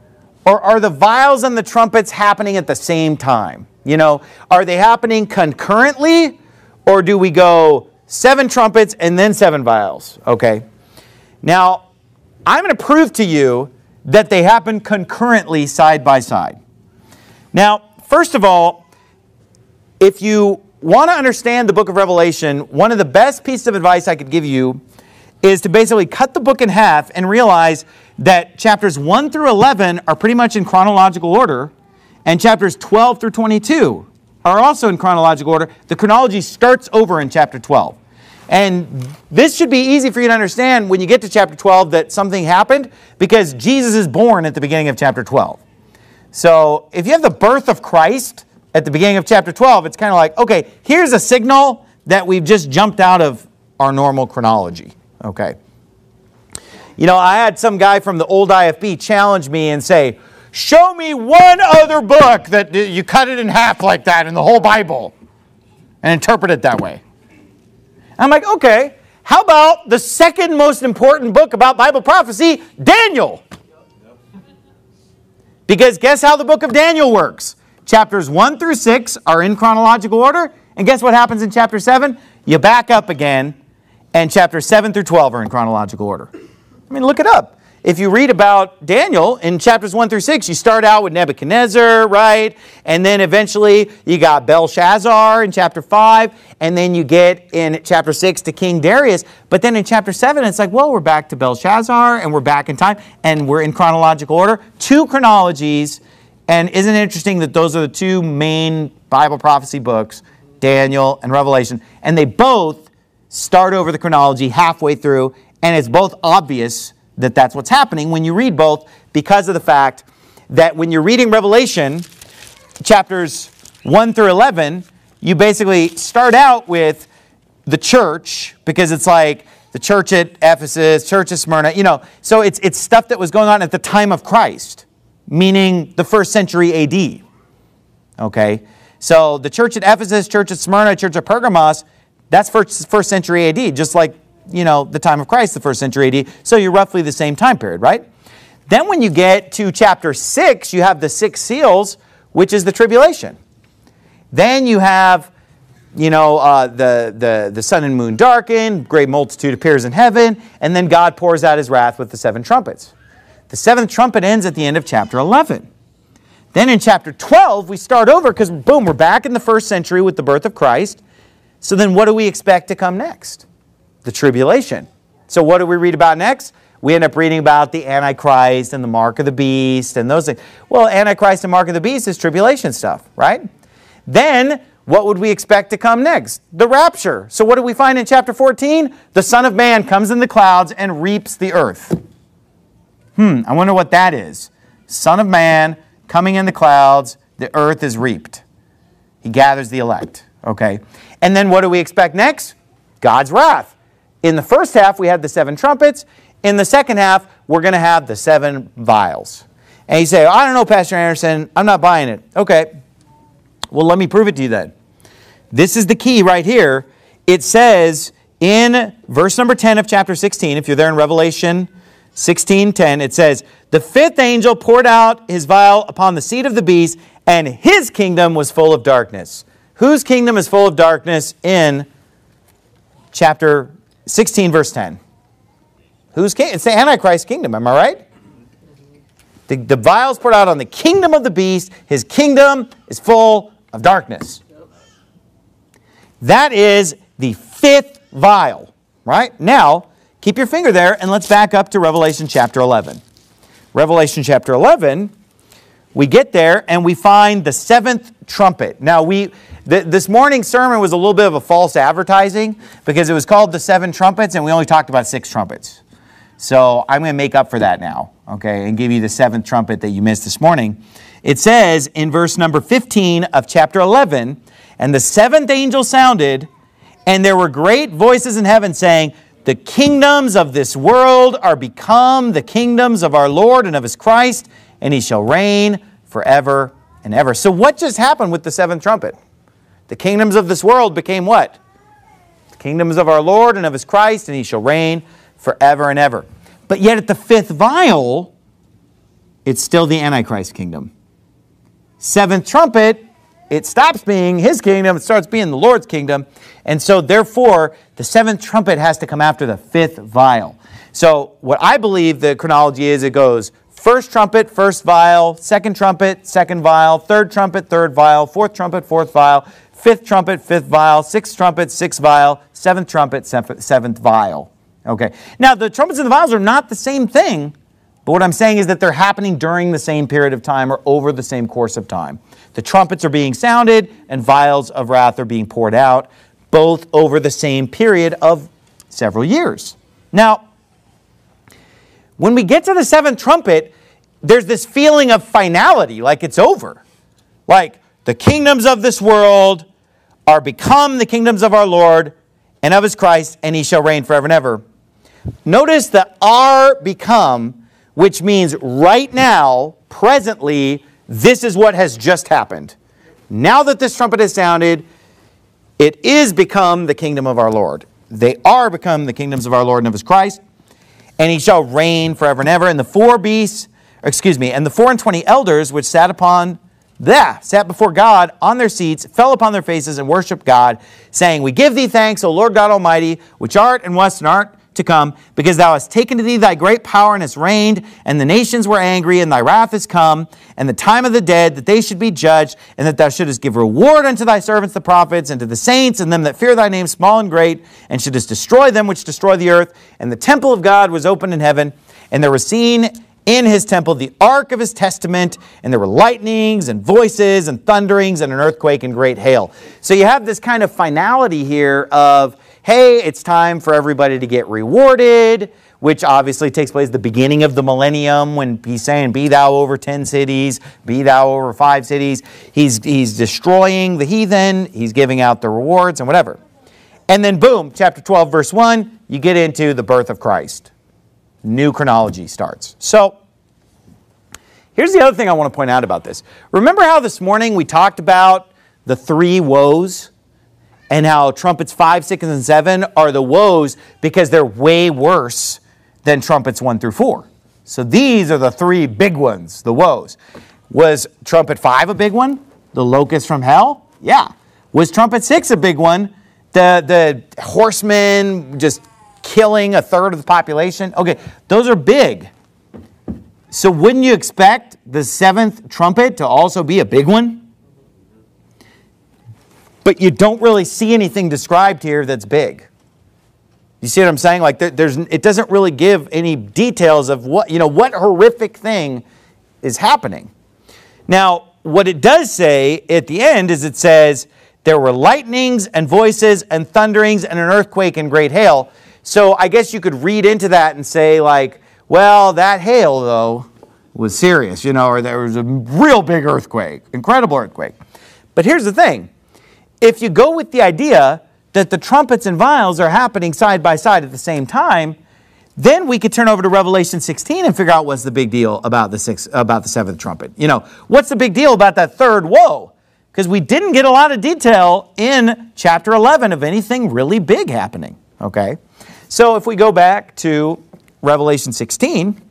Or are the vials and the trumpets happening at the same time? You know, are they happening concurrently? Or do we go 7 trumpets and then 7 vials? Okay. Now, I'm going to prove to you that they happen concurrently side by side. Now, first of all, if you want to understand the book of Revelation, one of the best pieces of advice I could give you is to basically cut the book in half and realize that chapters 1 through 11 are pretty much in chronological order, and chapters 12 through 22 are also in chronological order. The chronology starts over in chapter 12. And this should be easy for you to understand when you get to chapter 12 that something happened, because Jesus is born at the beginning of chapter 12. So if you have the birth of Christ at the beginning of chapter 12, it's kind of like, okay, here's a signal that we've just jumped out of our normal chronology. Okay. You know, I had some guy from the old IFB challenge me and say, show me one other book that you cut it in half like that in the whole Bible and interpret it that way. I'm like, okay, how about the second most important book about Bible prophecy, Daniel? Because guess how the book of Daniel works? Chapters 1 through 6 are in chronological order, and guess what happens in chapter 7? You back up again, and chapters 7 through 12 are in chronological order. I mean, look it up. If you read about Daniel in chapters 1 through 6, you start out with Nebuchadnezzar, right? And then eventually you got Belshazzar in chapter 5, and then you get in chapter 6 to King Darius. But then in chapter 7, it's like, well, we're back to Belshazzar, and we're back in time, and we're in chronological order. 2 chronologies, and isn't it interesting that those are the 2 main Bible prophecy books, Daniel and Revelation, and they both start over the chronology halfway through, and it's both obvious that that's what's happening when you read both, because of the fact that when you're reading Revelation, chapters 1 through 11, you basically start out with the church, because it's like the church at Ephesus, church at Smyrna, you know, so it's stuff that was going on at the time of Christ, meaning the 1st century AD. Okay? So the church at Ephesus, church at Smyrna, church at Pergamos, that's first century AD, just like, you know, the time of Christ, the 1st century AD. So you're roughly the same time period, right? Then when you get to chapter 6, you have the 6 seals, which is the tribulation. Then you have, you know, the sun and moon darken, great multitude appears in heaven, and then God pours out his wrath with the 7 trumpets. The 7th trumpet ends at the end of chapter 11. Then in chapter 12, we start over because, boom, we're back in the 1st century with the birth of Christ. So then what do we expect to come next? The tribulation. So what do we read about next? We end up reading about the Antichrist and the mark of the beast and those things. Well, Antichrist and mark of the beast is tribulation stuff, right? Then what would we expect to come next? The rapture. So what do we find in chapter 14? The Son of Man comes in the clouds and reaps the earth. I wonder what that is. Son of Man coming in the clouds, the earth is reaped. He gathers the elect. Okay. And then what do we expect next? God's wrath. In the first half, we had the 7 trumpets. In the second half, we're going to have the 7 vials. And you say, I don't know, Pastor Anderson, I'm not buying it. Okay. Well, let me prove it to you then. This is the key right here. It says in verse number 10 of chapter 16, if you're there in Revelation 16:10, it says, the 5th angel poured out his vial upon the seat of the beast, and his kingdom was full of darkness. Whose kingdom is full of darkness in chapter 16, verse 10? Whose king? It's the Antichrist kingdom, am I right? The vials poured out on the kingdom of the beast. His kingdom is full of darkness. That is the 5th vial, right? Now, keep your finger there, and let's back up to Revelation chapter 11. Revelation chapter 11, we get there, and we find the 7th trumpet. Now, this morning's sermon was a little bit of a false advertising because it was called the 7 trumpets, and we only talked about 6 trumpets. So I'm going to make up for that now, okay, and give you the 7th trumpet that you missed this morning. It says in verse number 15 of chapter 11, and the 7th angel sounded, and there were great voices in heaven saying, the kingdoms of this world are become the kingdoms of our Lord and of his Christ, and he shall reign forever and ever. So what just happened with the 7th trumpet? The kingdoms of this world became what? The kingdoms of our Lord and of his Christ, and he shall reign forever and ever. But yet at the 5th vial, it's still the Antichrist kingdom. Seventh trumpet, it stops being his kingdom, it starts being the Lord's kingdom. And so therefore, the seventh trumpet has to come after the fifth vial. So what I believe the chronology is, it goes first trumpet, first vial, second trumpet, second vial, third trumpet, third vial, fourth trumpet, fourth vial, fifth trumpet, fifth vial, sixth trumpet, sixth vial, seventh trumpet, seventh vial. Okay. Now, the trumpets and the vials are not the same thing, but what I'm saying is that they're happening during the same period of time or over the same course of time. The trumpets are being sounded and vials of wrath are being poured out, both over the same period of several years. Now, when we get to the seventh trumpet, there's this feeling of finality, like it's over. Like the kingdoms of this world are become the kingdoms of our Lord and of his Christ, and he shall reign forever and ever. Notice the are become, which means right now, presently, this is what has just happened. Now that this trumpet has sounded, it is become the kingdom of our Lord. They are become the kingdoms of our Lord and of his Christ, and he shall reign forever and ever. And the 24 elders which sat before God on their seats, fell upon their faces and worshiped God, saying, We give thee thanks, O Lord God Almighty, which art and wast and art to come, because thou hast taken to thee thy great power and hast reigned, and the nations were angry, and thy wrath is come, and the time of the dead, that they should be judged, and that thou shouldest give reward unto thy servants the prophets, and to the saints, and them that fear thy name, small and great, and shouldest destroy them which destroy the earth. And the temple of God was opened in heaven, and there was seen in his temple the ark of his testament, and there were lightnings and voices and thunderings and an earthquake and great hail. So you have this kind of finality here of, hey, it's time for everybody to get rewarded, which obviously takes place at the beginning of the millennium when he's saying, be thou over 10 cities, be thou over 5 cities. He's destroying the heathen, he's giving out the rewards and whatever. And then boom, chapter 12, verse 1, you get into the birth of Christ. New chronology starts. So, here's the other thing I want to point out about this. Remember how this morning we talked about the 3 woes? And how trumpets 5, 6, and 7 are the woes because they're way worse than trumpets 1 through 4. So these are the 3 big ones, the woes. Was trumpet 5 a big one? The locust from hell? Yeah. Was trumpet 6 a big one? The horsemen just killing a third of the population? Okay, those are big. So wouldn't you expect the 7th trumpet to also be a big one? But you don't really see anything described here that's big. You see what I'm saying? Like it doesn't really give any details of what horrific thing is happening. Now, what it does say at the end is it says, there were lightnings and voices and thunderings and an earthquake and great hail. So I guess you could read into that and say like, well, that hail though was serious, or there was a real big earthquake, incredible earthquake. But here's the thing. If you go with the idea that the trumpets and vials are happening side by side at the same time, then we could turn over to Revelation 16 and figure out what's the big deal about the 7th trumpet. What's the big deal about that third woe? Because we didn't get a lot of detail in chapter 11 of anything really big happening. Okay, so if we go back to Revelation 16,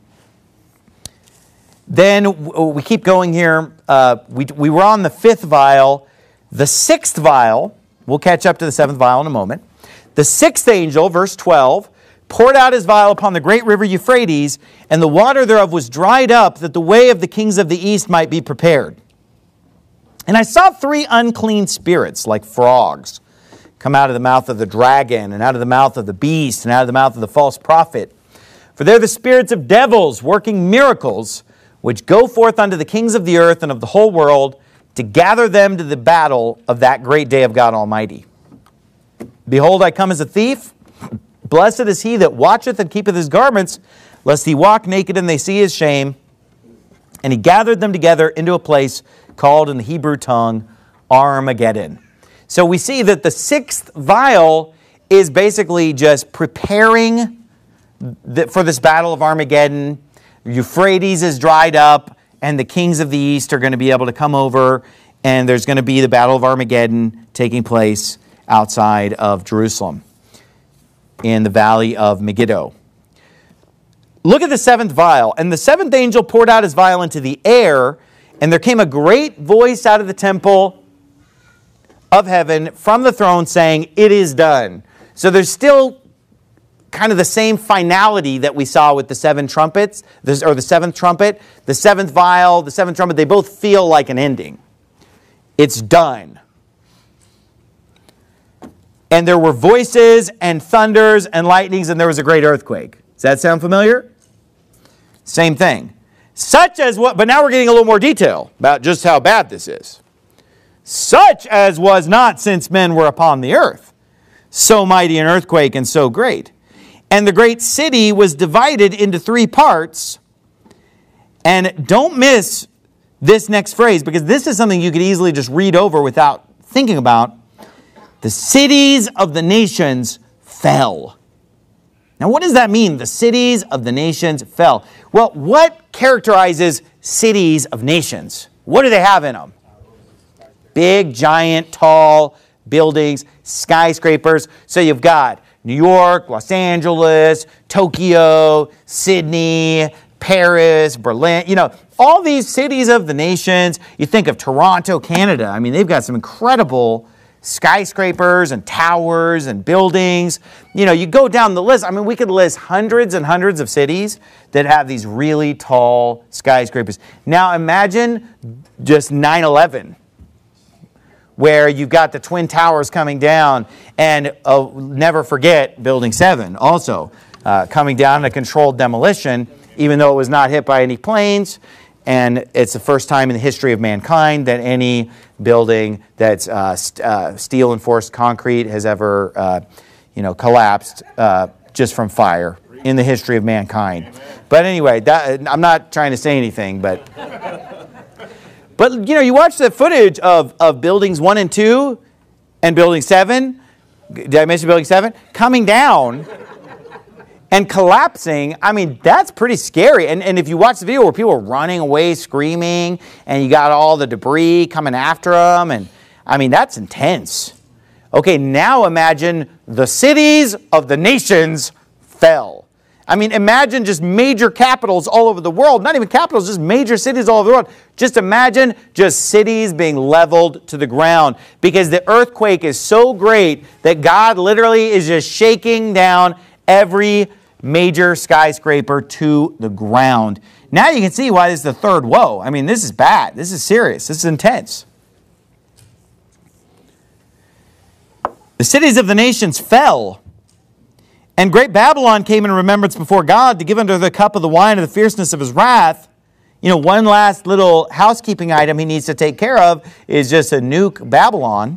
then we keep going here. We were on the 5th vial. The 6th vial, we'll catch up to the 7th vial in a moment. The 6th angel, verse 12, poured out his vial upon the great river Euphrates, and the water thereof was dried up, that the way of the kings of the east might be prepared. And I saw 3 unclean spirits, like frogs, come out of the mouth of the dragon, and out of the mouth of the beast, and out of the mouth of the false prophet. For they're the spirits of devils, working miracles, which go forth unto the kings of the earth and of the whole world, to gather them to the battle of that great day of God Almighty. Behold, I come as a thief. Blessed is he that watcheth and keepeth his garments, lest he walk naked and they see his shame. And he gathered them together into a place called in the Hebrew tongue Armageddon. So we see that the 6th vial is basically just preparing for this battle of Armageddon. Euphrates is dried up, and the kings of the east are going to be able to come over, and there's going to be the Battle of Armageddon taking place outside of Jerusalem in the valley of Megiddo. Look at the seventh vial. And the seventh angel poured out his vial into the air, and there came a great voice out of the temple of heaven from the throne saying, "It is done." So there's still kind of the same finality that we saw with the seven trumpets, or the seventh trumpet, the seventh vial, the seventh trumpet. They both feel like an ending. It's done. And there were voices and thunders and lightnings, and there was a great earthquake. Does that sound familiar? Same thing. Such as what, but now we're getting a little more detail about just how bad this is. Such as was not since men were upon the earth, so mighty an earthquake and so great. And the great city was divided into three parts. And don't miss this next phrase, because this is something you could easily just read over without thinking about. The cities of the nations fell. Now, what does that mean? The cities of the nations fell. Well, what characterizes cities of nations? What do they have in them? Big, giant, tall buildings, skyscrapers. So you've got New York, Los Angeles, Tokyo, Sydney, Paris, Berlin, all these cities of the nations. You think of Toronto, Canada. I mean, they've got some incredible skyscrapers and towers and buildings. You go down the list. I mean, we could list hundreds and hundreds of cities that have these really tall skyscrapers. Now imagine just 9/11. Where you've got the Twin Towers coming down, and never forget Building 7 also coming down in a controlled demolition, even though it was not hit by any planes. And it's the first time in the history of mankind that any building that's steel-enforced concrete has ever collapsed just from fire in the history of mankind. But anyway, I'm not trying to say anything, but... But, you watch the footage of buildings 1 and 2 and building 7. Did I mention building 7? Coming down and collapsing. I mean, that's pretty scary. And if you watch the video where people are running away screaming and you got all the debris coming after them, and I mean, that's intense. Okay, now imagine the cities of the nations fell. I mean, imagine just major capitals all over the world. Not even capitals, just major cities all over the world. Just imagine just cities being leveled to the ground. Because the earthquake is so great that God literally is just shaking down every major skyscraper to the ground. Now you can see why this is the third woe. I mean, this is bad. This is serious. This is intense. The cities of the nations fell. And great Babylon came in remembrance before God to give unto her the cup of the wine of the fierceness of his wrath. One last little housekeeping item he needs to take care of is just to nuke Babylon.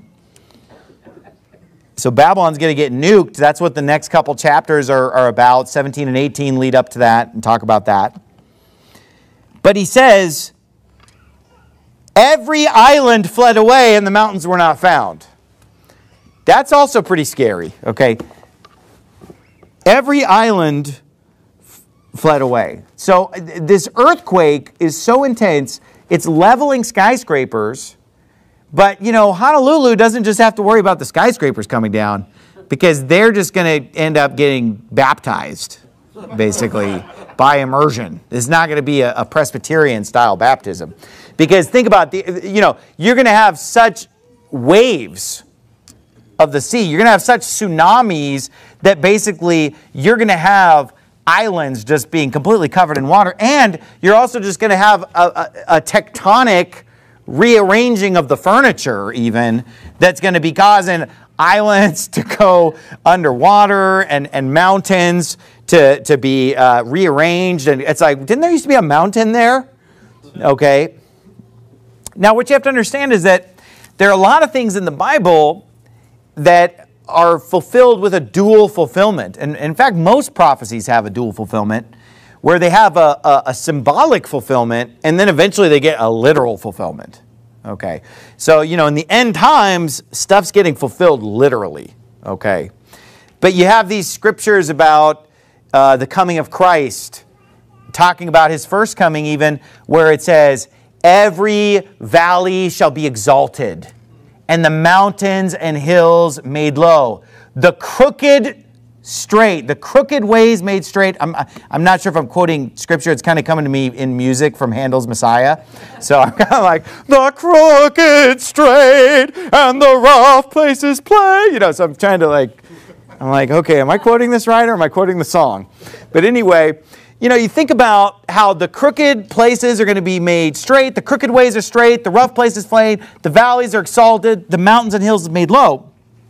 So Babylon's going to get nuked. That's what the next couple chapters are about. 17 and 18 lead up to that and talk about that. But he says, every island fled away and the mountains were not found. That's also pretty scary, okay? Every island fled away. So this earthquake is so intense, it's leveling skyscrapers. But, Honolulu doesn't just have to worry about the skyscrapers coming down, because they're just going to end up getting baptized, basically, by immersion. It's not going to be a Presbyterian-style baptism. Because think about, you're going to have such waves of the sea. You're going to have such tsunamis that basically you're going to have islands just being completely covered in water. And you're also just going to have a tectonic rearranging of the furniture even that's going to be causing islands to go underwater and mountains to be rearranged. And it's like, didn't there used to be a mountain there? Okay. Now what you have to understand is that there are a lot of things in the Bible that are fulfilled with a dual fulfillment. And in fact, most prophecies have a dual fulfillment where they have a symbolic fulfillment and then eventually they get a literal fulfillment. Okay. So, in the end times, stuff's getting fulfilled literally. Okay. But you have these scriptures about the coming of Christ, talking about his first coming even, where it says, every valley shall be exalted, and the mountains and hills made low. The crooked straight. The crooked ways made straight. I'm not sure if I'm quoting scripture. It's kind of coming to me in music from Handel's Messiah. So I'm kind of like, the crooked straight and the rough places plain. You know, so I'm trying to I'm like, okay, am I quoting this right or am I quoting the song? But anyway, you know, you think about how the crooked places are going to be made straight. The crooked ways are straight. The rough places plain. The valleys are exalted. The mountains and hills are made low.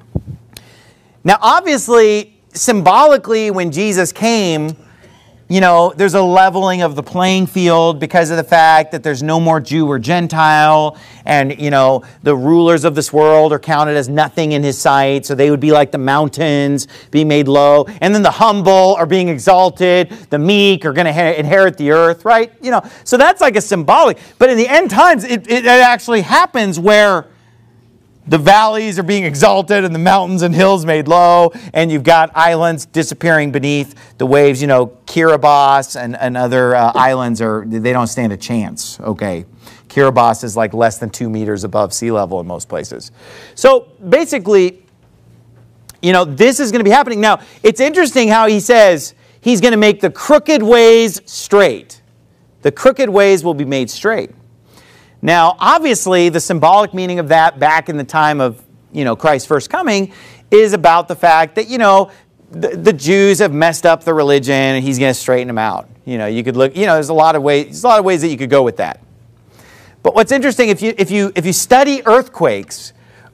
Now, obviously, symbolically, when Jesus came, you know, there's a leveling of the playing field because of the fact that there's no more Jew or Gentile, and, you know, the rulers of this world are counted as nothing in his sight, so they would be like the mountains being made low, and then the humble are being exalted, the meek are going to inherit the earth, right? You know, so that's like a symbolic, but in the end times, it actually happens where the valleys are being exalted and the mountains and hills made low, and you've got islands disappearing beneath the waves. You know, Kiribati and other islands they don't stand a chance, okay? Kiribati is like less than 2 meters above sea level in most places. So basically, you know, this is going to be happening. Now, it's interesting how he says he's going to make the crooked ways straight. The crooked ways will be made straight. Now, obviously, the symbolic meaning of that back in the time of, you know, Christ's first coming is about the fact that, you know, the Jews have messed up the religion and he's going to straighten them out. You know, you could look, you know, there's a lot of ways that you could go with that. But what's interesting, if you study earthquakes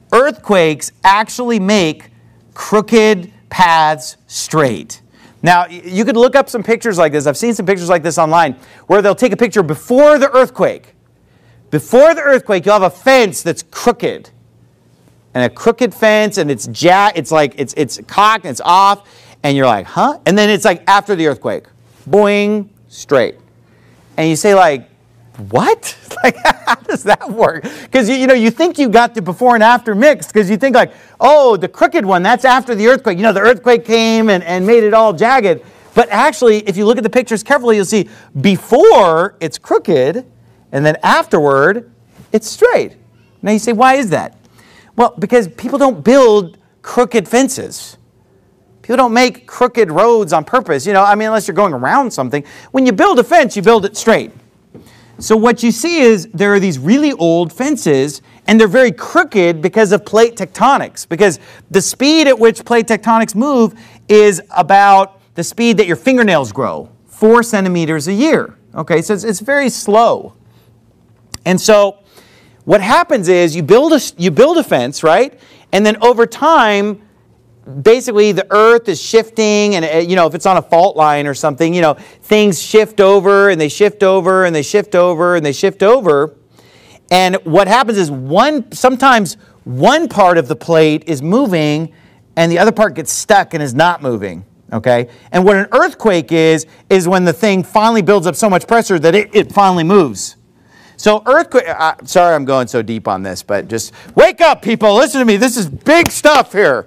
actually make crooked paths straight. Now, you could look up some pictures like this. I've seen some pictures like this online where they'll take a picture before the earthquake. Before the earthquake, you'll have a fence that's crooked. And a crooked fence, and it's cocked, and it's off, and you're like, huh? And then it's like after the earthquake, boing, straight. And you say like, what? Like, how does that work? Because you think you got the before and after mixed, because you think like, oh, the crooked one, that's after the earthquake. You know, the earthquake came and made it all jagged. But actually, if you look at the pictures carefully, you'll see before it's crooked, and then afterward, it's straight. Now you say, why is that? Well, because people don't build crooked fences. People don't make crooked roads on purpose. You know, I mean, unless you're going around something. When you build a fence, you build it straight. So what you see is there are these really old fences, and they're very crooked because of plate tectonics. Because the speed at which plate tectonics move is about the speed that your fingernails grow, 4 centimeters a year. Okay, so it's very slow. And so what happens is you build a fence, right? And then over time, basically the earth is shifting, and you know, if it's on a fault line or something, you know, things shift over and they shift over and they shift over and they shift over. And what happens is sometimes one part of the plate is moving and the other part gets stuck and is not moving. Okay? And what an earthquake is when the thing finally builds up so much pressure that it finally moves. So earthquake, sorry I'm going so deep on this, but just wake up, people. Listen to me. This is big stuff here.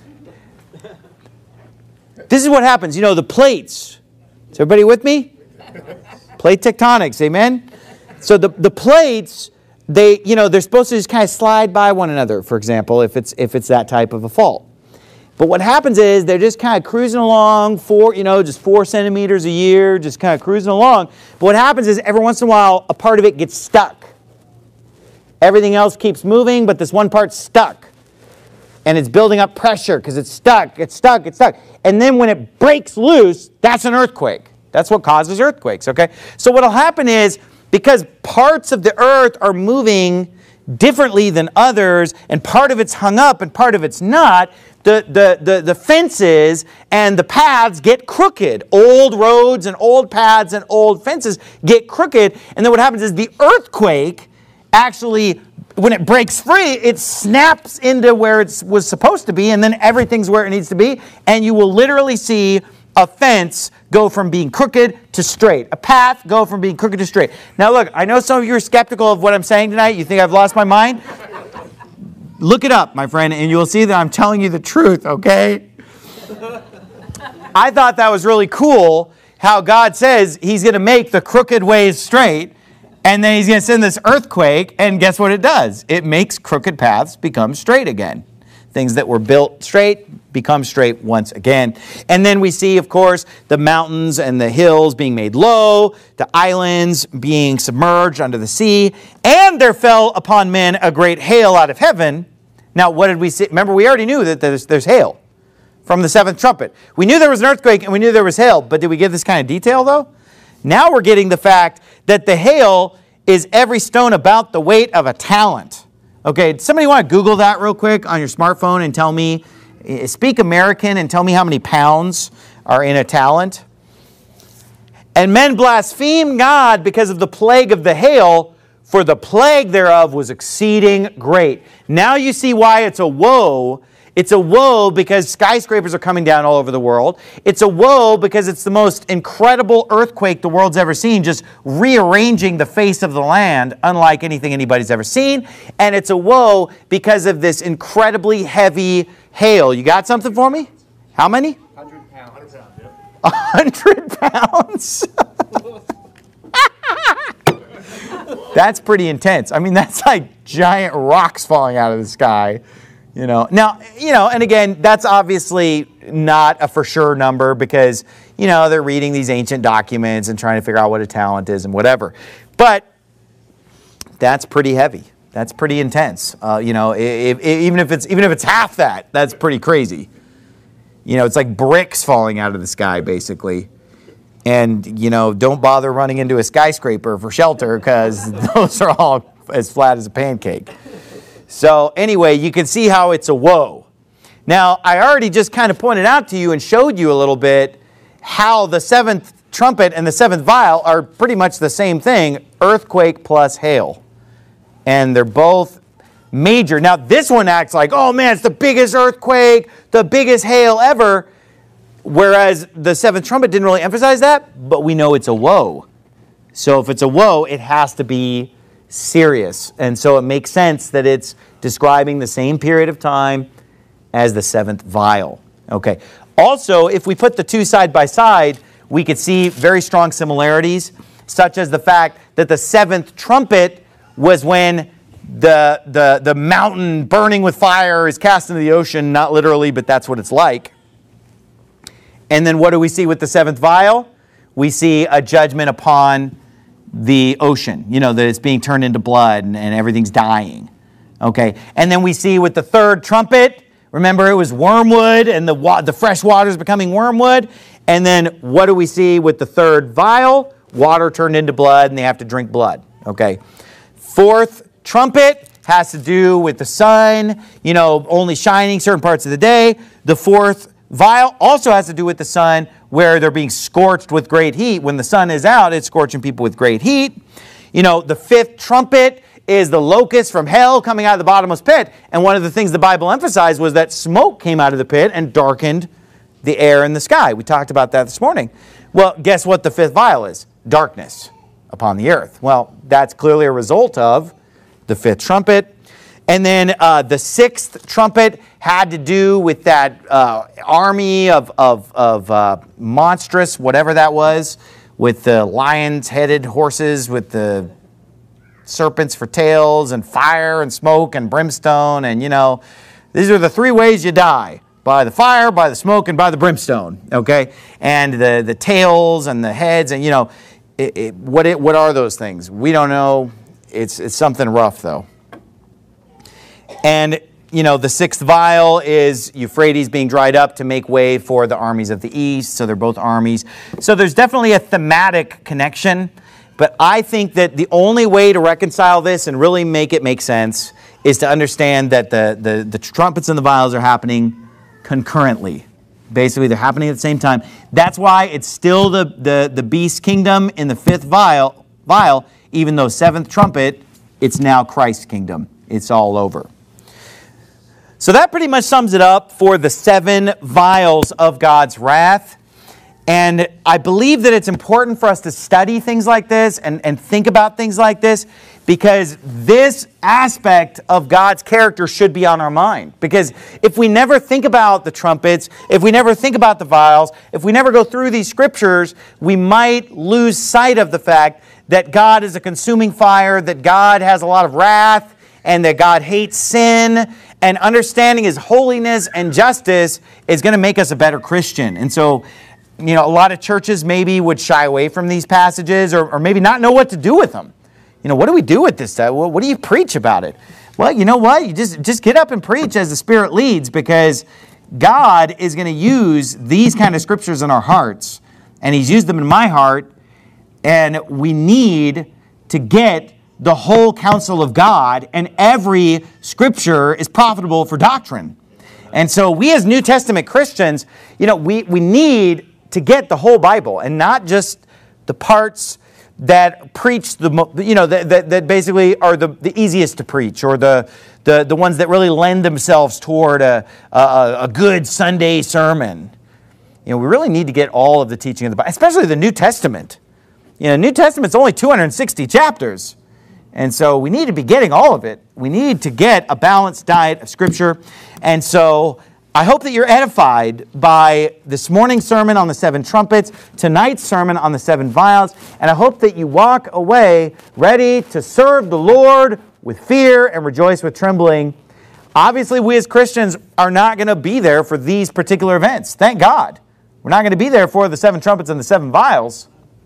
This is what happens. You know, the plates. Is everybody with me? Plate tectonics, amen? So the plates, they're supposed to just kind of slide by one another, for example, if it's that type of a fault. But what happens is they're just kind of cruising along just 4 centimeters a year, just kind of cruising along. But what happens is every once in a while, a part of it gets stuck. Everything else keeps moving, but this one part's stuck. And it's building up pressure because it's stuck. And then when it breaks loose, that's an earthquake. That's what causes earthquakes, okay? So what will happen is, because parts of the earth are moving differently than others, and part of it's hung up and part of it's not, the fences and the paths get crooked. Old roads and old paths and old fences get crooked. And then what happens is the earthquake actually, when it breaks free, it snaps into where it was supposed to be, and then everything's where it needs to be. And you will literally see a fence go from being crooked to straight. A path go from being crooked to straight. Now look, I know some of you are skeptical of what I'm saying tonight. You think I've lost my mind? Look it up, my friend, and you'll see that I'm telling you the truth, okay? I thought that was really cool, how God says he's going to make the crooked ways straight, and then he's going to send this earthquake, and guess what it does? It makes crooked paths become straight again. Things that were built straight become straight once again. And then we see, of course, the mountains and the hills being made low, the islands being submerged under the sea, and there fell upon men a great hail out of heaven. Now, what did we see? Remember, we already knew that there's hail from the seventh trumpet. We knew there was an earthquake and we knew there was hail, but did we get this kind of detail, though? Now we're getting the fact that the hail is every stone about the weight of a talent. Okay, somebody want to Google that real quick on your smartphone and tell me, speak American and tell me how many pounds are in a talent. And men blasphemed God because of the plague of the hail, for the plague thereof was exceeding great. Now you see why it's a woe. It's a woe because skyscrapers are coming down all over the world. It's a woe because it's the most incredible earthquake the world's ever seen, just rearranging the face of the land, unlike anything anybody's ever seen. And it's a woe because of this incredibly heavy hail. You got something for me? How many? 100 pounds. 100 pounds? That's pretty intense. I mean, that's like giant rocks falling out of the sky. Now, and again, that's obviously not a for sure number because, they're reading these ancient documents and trying to figure out what a talent is and whatever. But that's pretty heavy. That's pretty intense. Even if it's half that, that's pretty crazy. It's like bricks falling out of the sky, basically. And, don't bother running into a skyscraper for shelter because those are all as flat as a pancake. So anyway, you can see how it's a woe. Now, I already just kind of pointed out to you and showed you a little bit how the seventh trumpet and the seventh vial are pretty much the same thing, earthquake plus hail. And they're both major. Now, this one acts like, oh man, it's the biggest earthquake, the biggest hail ever, whereas the seventh trumpet didn't really emphasize that, but we know it's a woe. So if it's a woe, it has to be serious. And so it makes sense that it's describing the same period of time as the seventh vial. Okay. Also, if we put the two side by side, we could see very strong similarities, such as the fact that the seventh trumpet was when the mountain burning with fire is cast into the ocean, not literally, but that's what it's like. And then what do we see with the seventh vial? We see a judgment upon the ocean, that it's being turned into blood and everything's dying. Okay, and then we see with the third trumpet, remember it was wormwood and the fresh water is becoming wormwood. And then what do we see with the third vial? Water turned into blood and they have to drink blood. Okay, fourth trumpet has to do with the sun, only shining certain parts of the day. The fourth vial also has to do with the sun, where they're being scorched with great heat. When the sun is out, it's scorching people with great heat. The fifth trumpet is the locust from hell coming out of the bottomless pit. And one of the things the Bible emphasized was that smoke came out of the pit and darkened the air and the sky. We talked about that this morning. Well, guess what the fifth vial is? Darkness upon the earth. Well, that's clearly a result of the fifth trumpet. And then the sixth trumpet had to do with that army of monstrous, whatever that was, with the lions-headed horses, with the serpents for tails, and fire and smoke and brimstone. And, these are the three ways you die: by the fire, by the smoke, and by the brimstone. Okay? And the tails and the heads, and, what are those things? We don't know. It's something rough, though. And, the sixth vial is Euphrates being dried up to make way for the armies of the east. So they're both armies. So there's definitely a thematic connection. But I think that the only way to reconcile this and really make it make sense is to understand that the trumpets and the vials are happening concurrently. Basically, they're happening at the same time. That's why it's still the beast kingdom in the fifth vial, even though seventh trumpet, it's now Christ's kingdom. It's all over. So that pretty much sums it up for the 7 vials of God's wrath. And I believe that it's important for us to study things like this and think about things like this, because this aspect of God's character should be on our mind. Because if we never think about the trumpets, if we never think about the vials, if we never go through these scriptures, we might lose sight of the fact that God is a consuming fire, that God has a lot of wrath, and that God hates sin, And understanding His holiness and justice is going to make us a better Christian. And so, a lot of churches maybe would shy away from these passages or maybe not know what to do with them. What do we do with this stuff? What do you preach about it? Well, you know what? You just get up and preach as the Spirit leads, because God is going to use these kind of scriptures in our hearts. And He's used them in my heart. And we need to get the whole counsel of God, and every scripture is profitable for doctrine. And so we as New Testament Christians, we need to get the whole Bible, and not just the parts that preach that basically are the easiest to preach, or the ones that really lend themselves toward a good Sunday sermon. We really need to get all of the teaching of the Bible, especially the New Testament. New Testament's only 260 chapters. And so we need to be getting all of it. We need to get a balanced diet of Scripture. And so I hope that you're edified by this morning's sermon on the 7 trumpets, tonight's sermon on the 7 vials, and I hope that you walk away ready to serve the Lord with fear and rejoice with trembling. Obviously, we as Christians are not going to be there for these particular events. Thank God. We're not going to be there for the 7 trumpets and the 7 vials.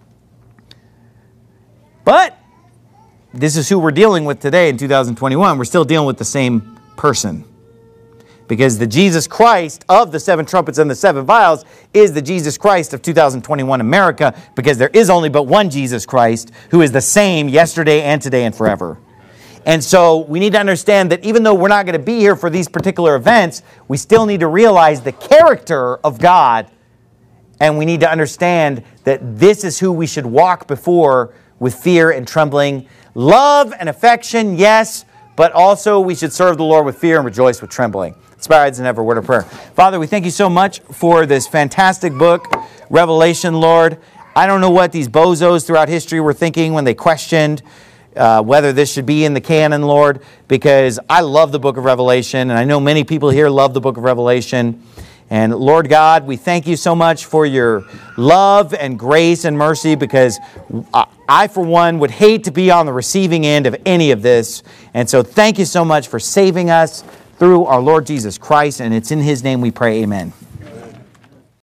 But this is who we're dealing with today in 2021. We're still dealing with the same person. Because the Jesus Christ of the 7 trumpets and the 7 vials is the Jesus Christ of 2021 America, because there is only but one Jesus Christ who is the same yesterday and today and forever. And so we need to understand that even though we're not going to be here for these particular events, we still need to realize the character of God, and we need to understand that this is who we should walk before with fear and trembling. Love and affection, yes, but also we should serve the Lord with fear and rejoice with trembling. Let's bow our heads and have a word of prayer. Father, we thank you so much for this fantastic book, Revelation, Lord. I don't know what these bozos throughout history were thinking when they questioned whether this should be in the canon, Lord, because I love the book of Revelation, and I know many people here love the book of Revelation. And Lord God, we thank you so much for your love and grace and mercy, because I, for one, would hate to be on the receiving end of any of this. And so thank you so much for saving us through our Lord Jesus Christ, and it's in His name we pray, amen.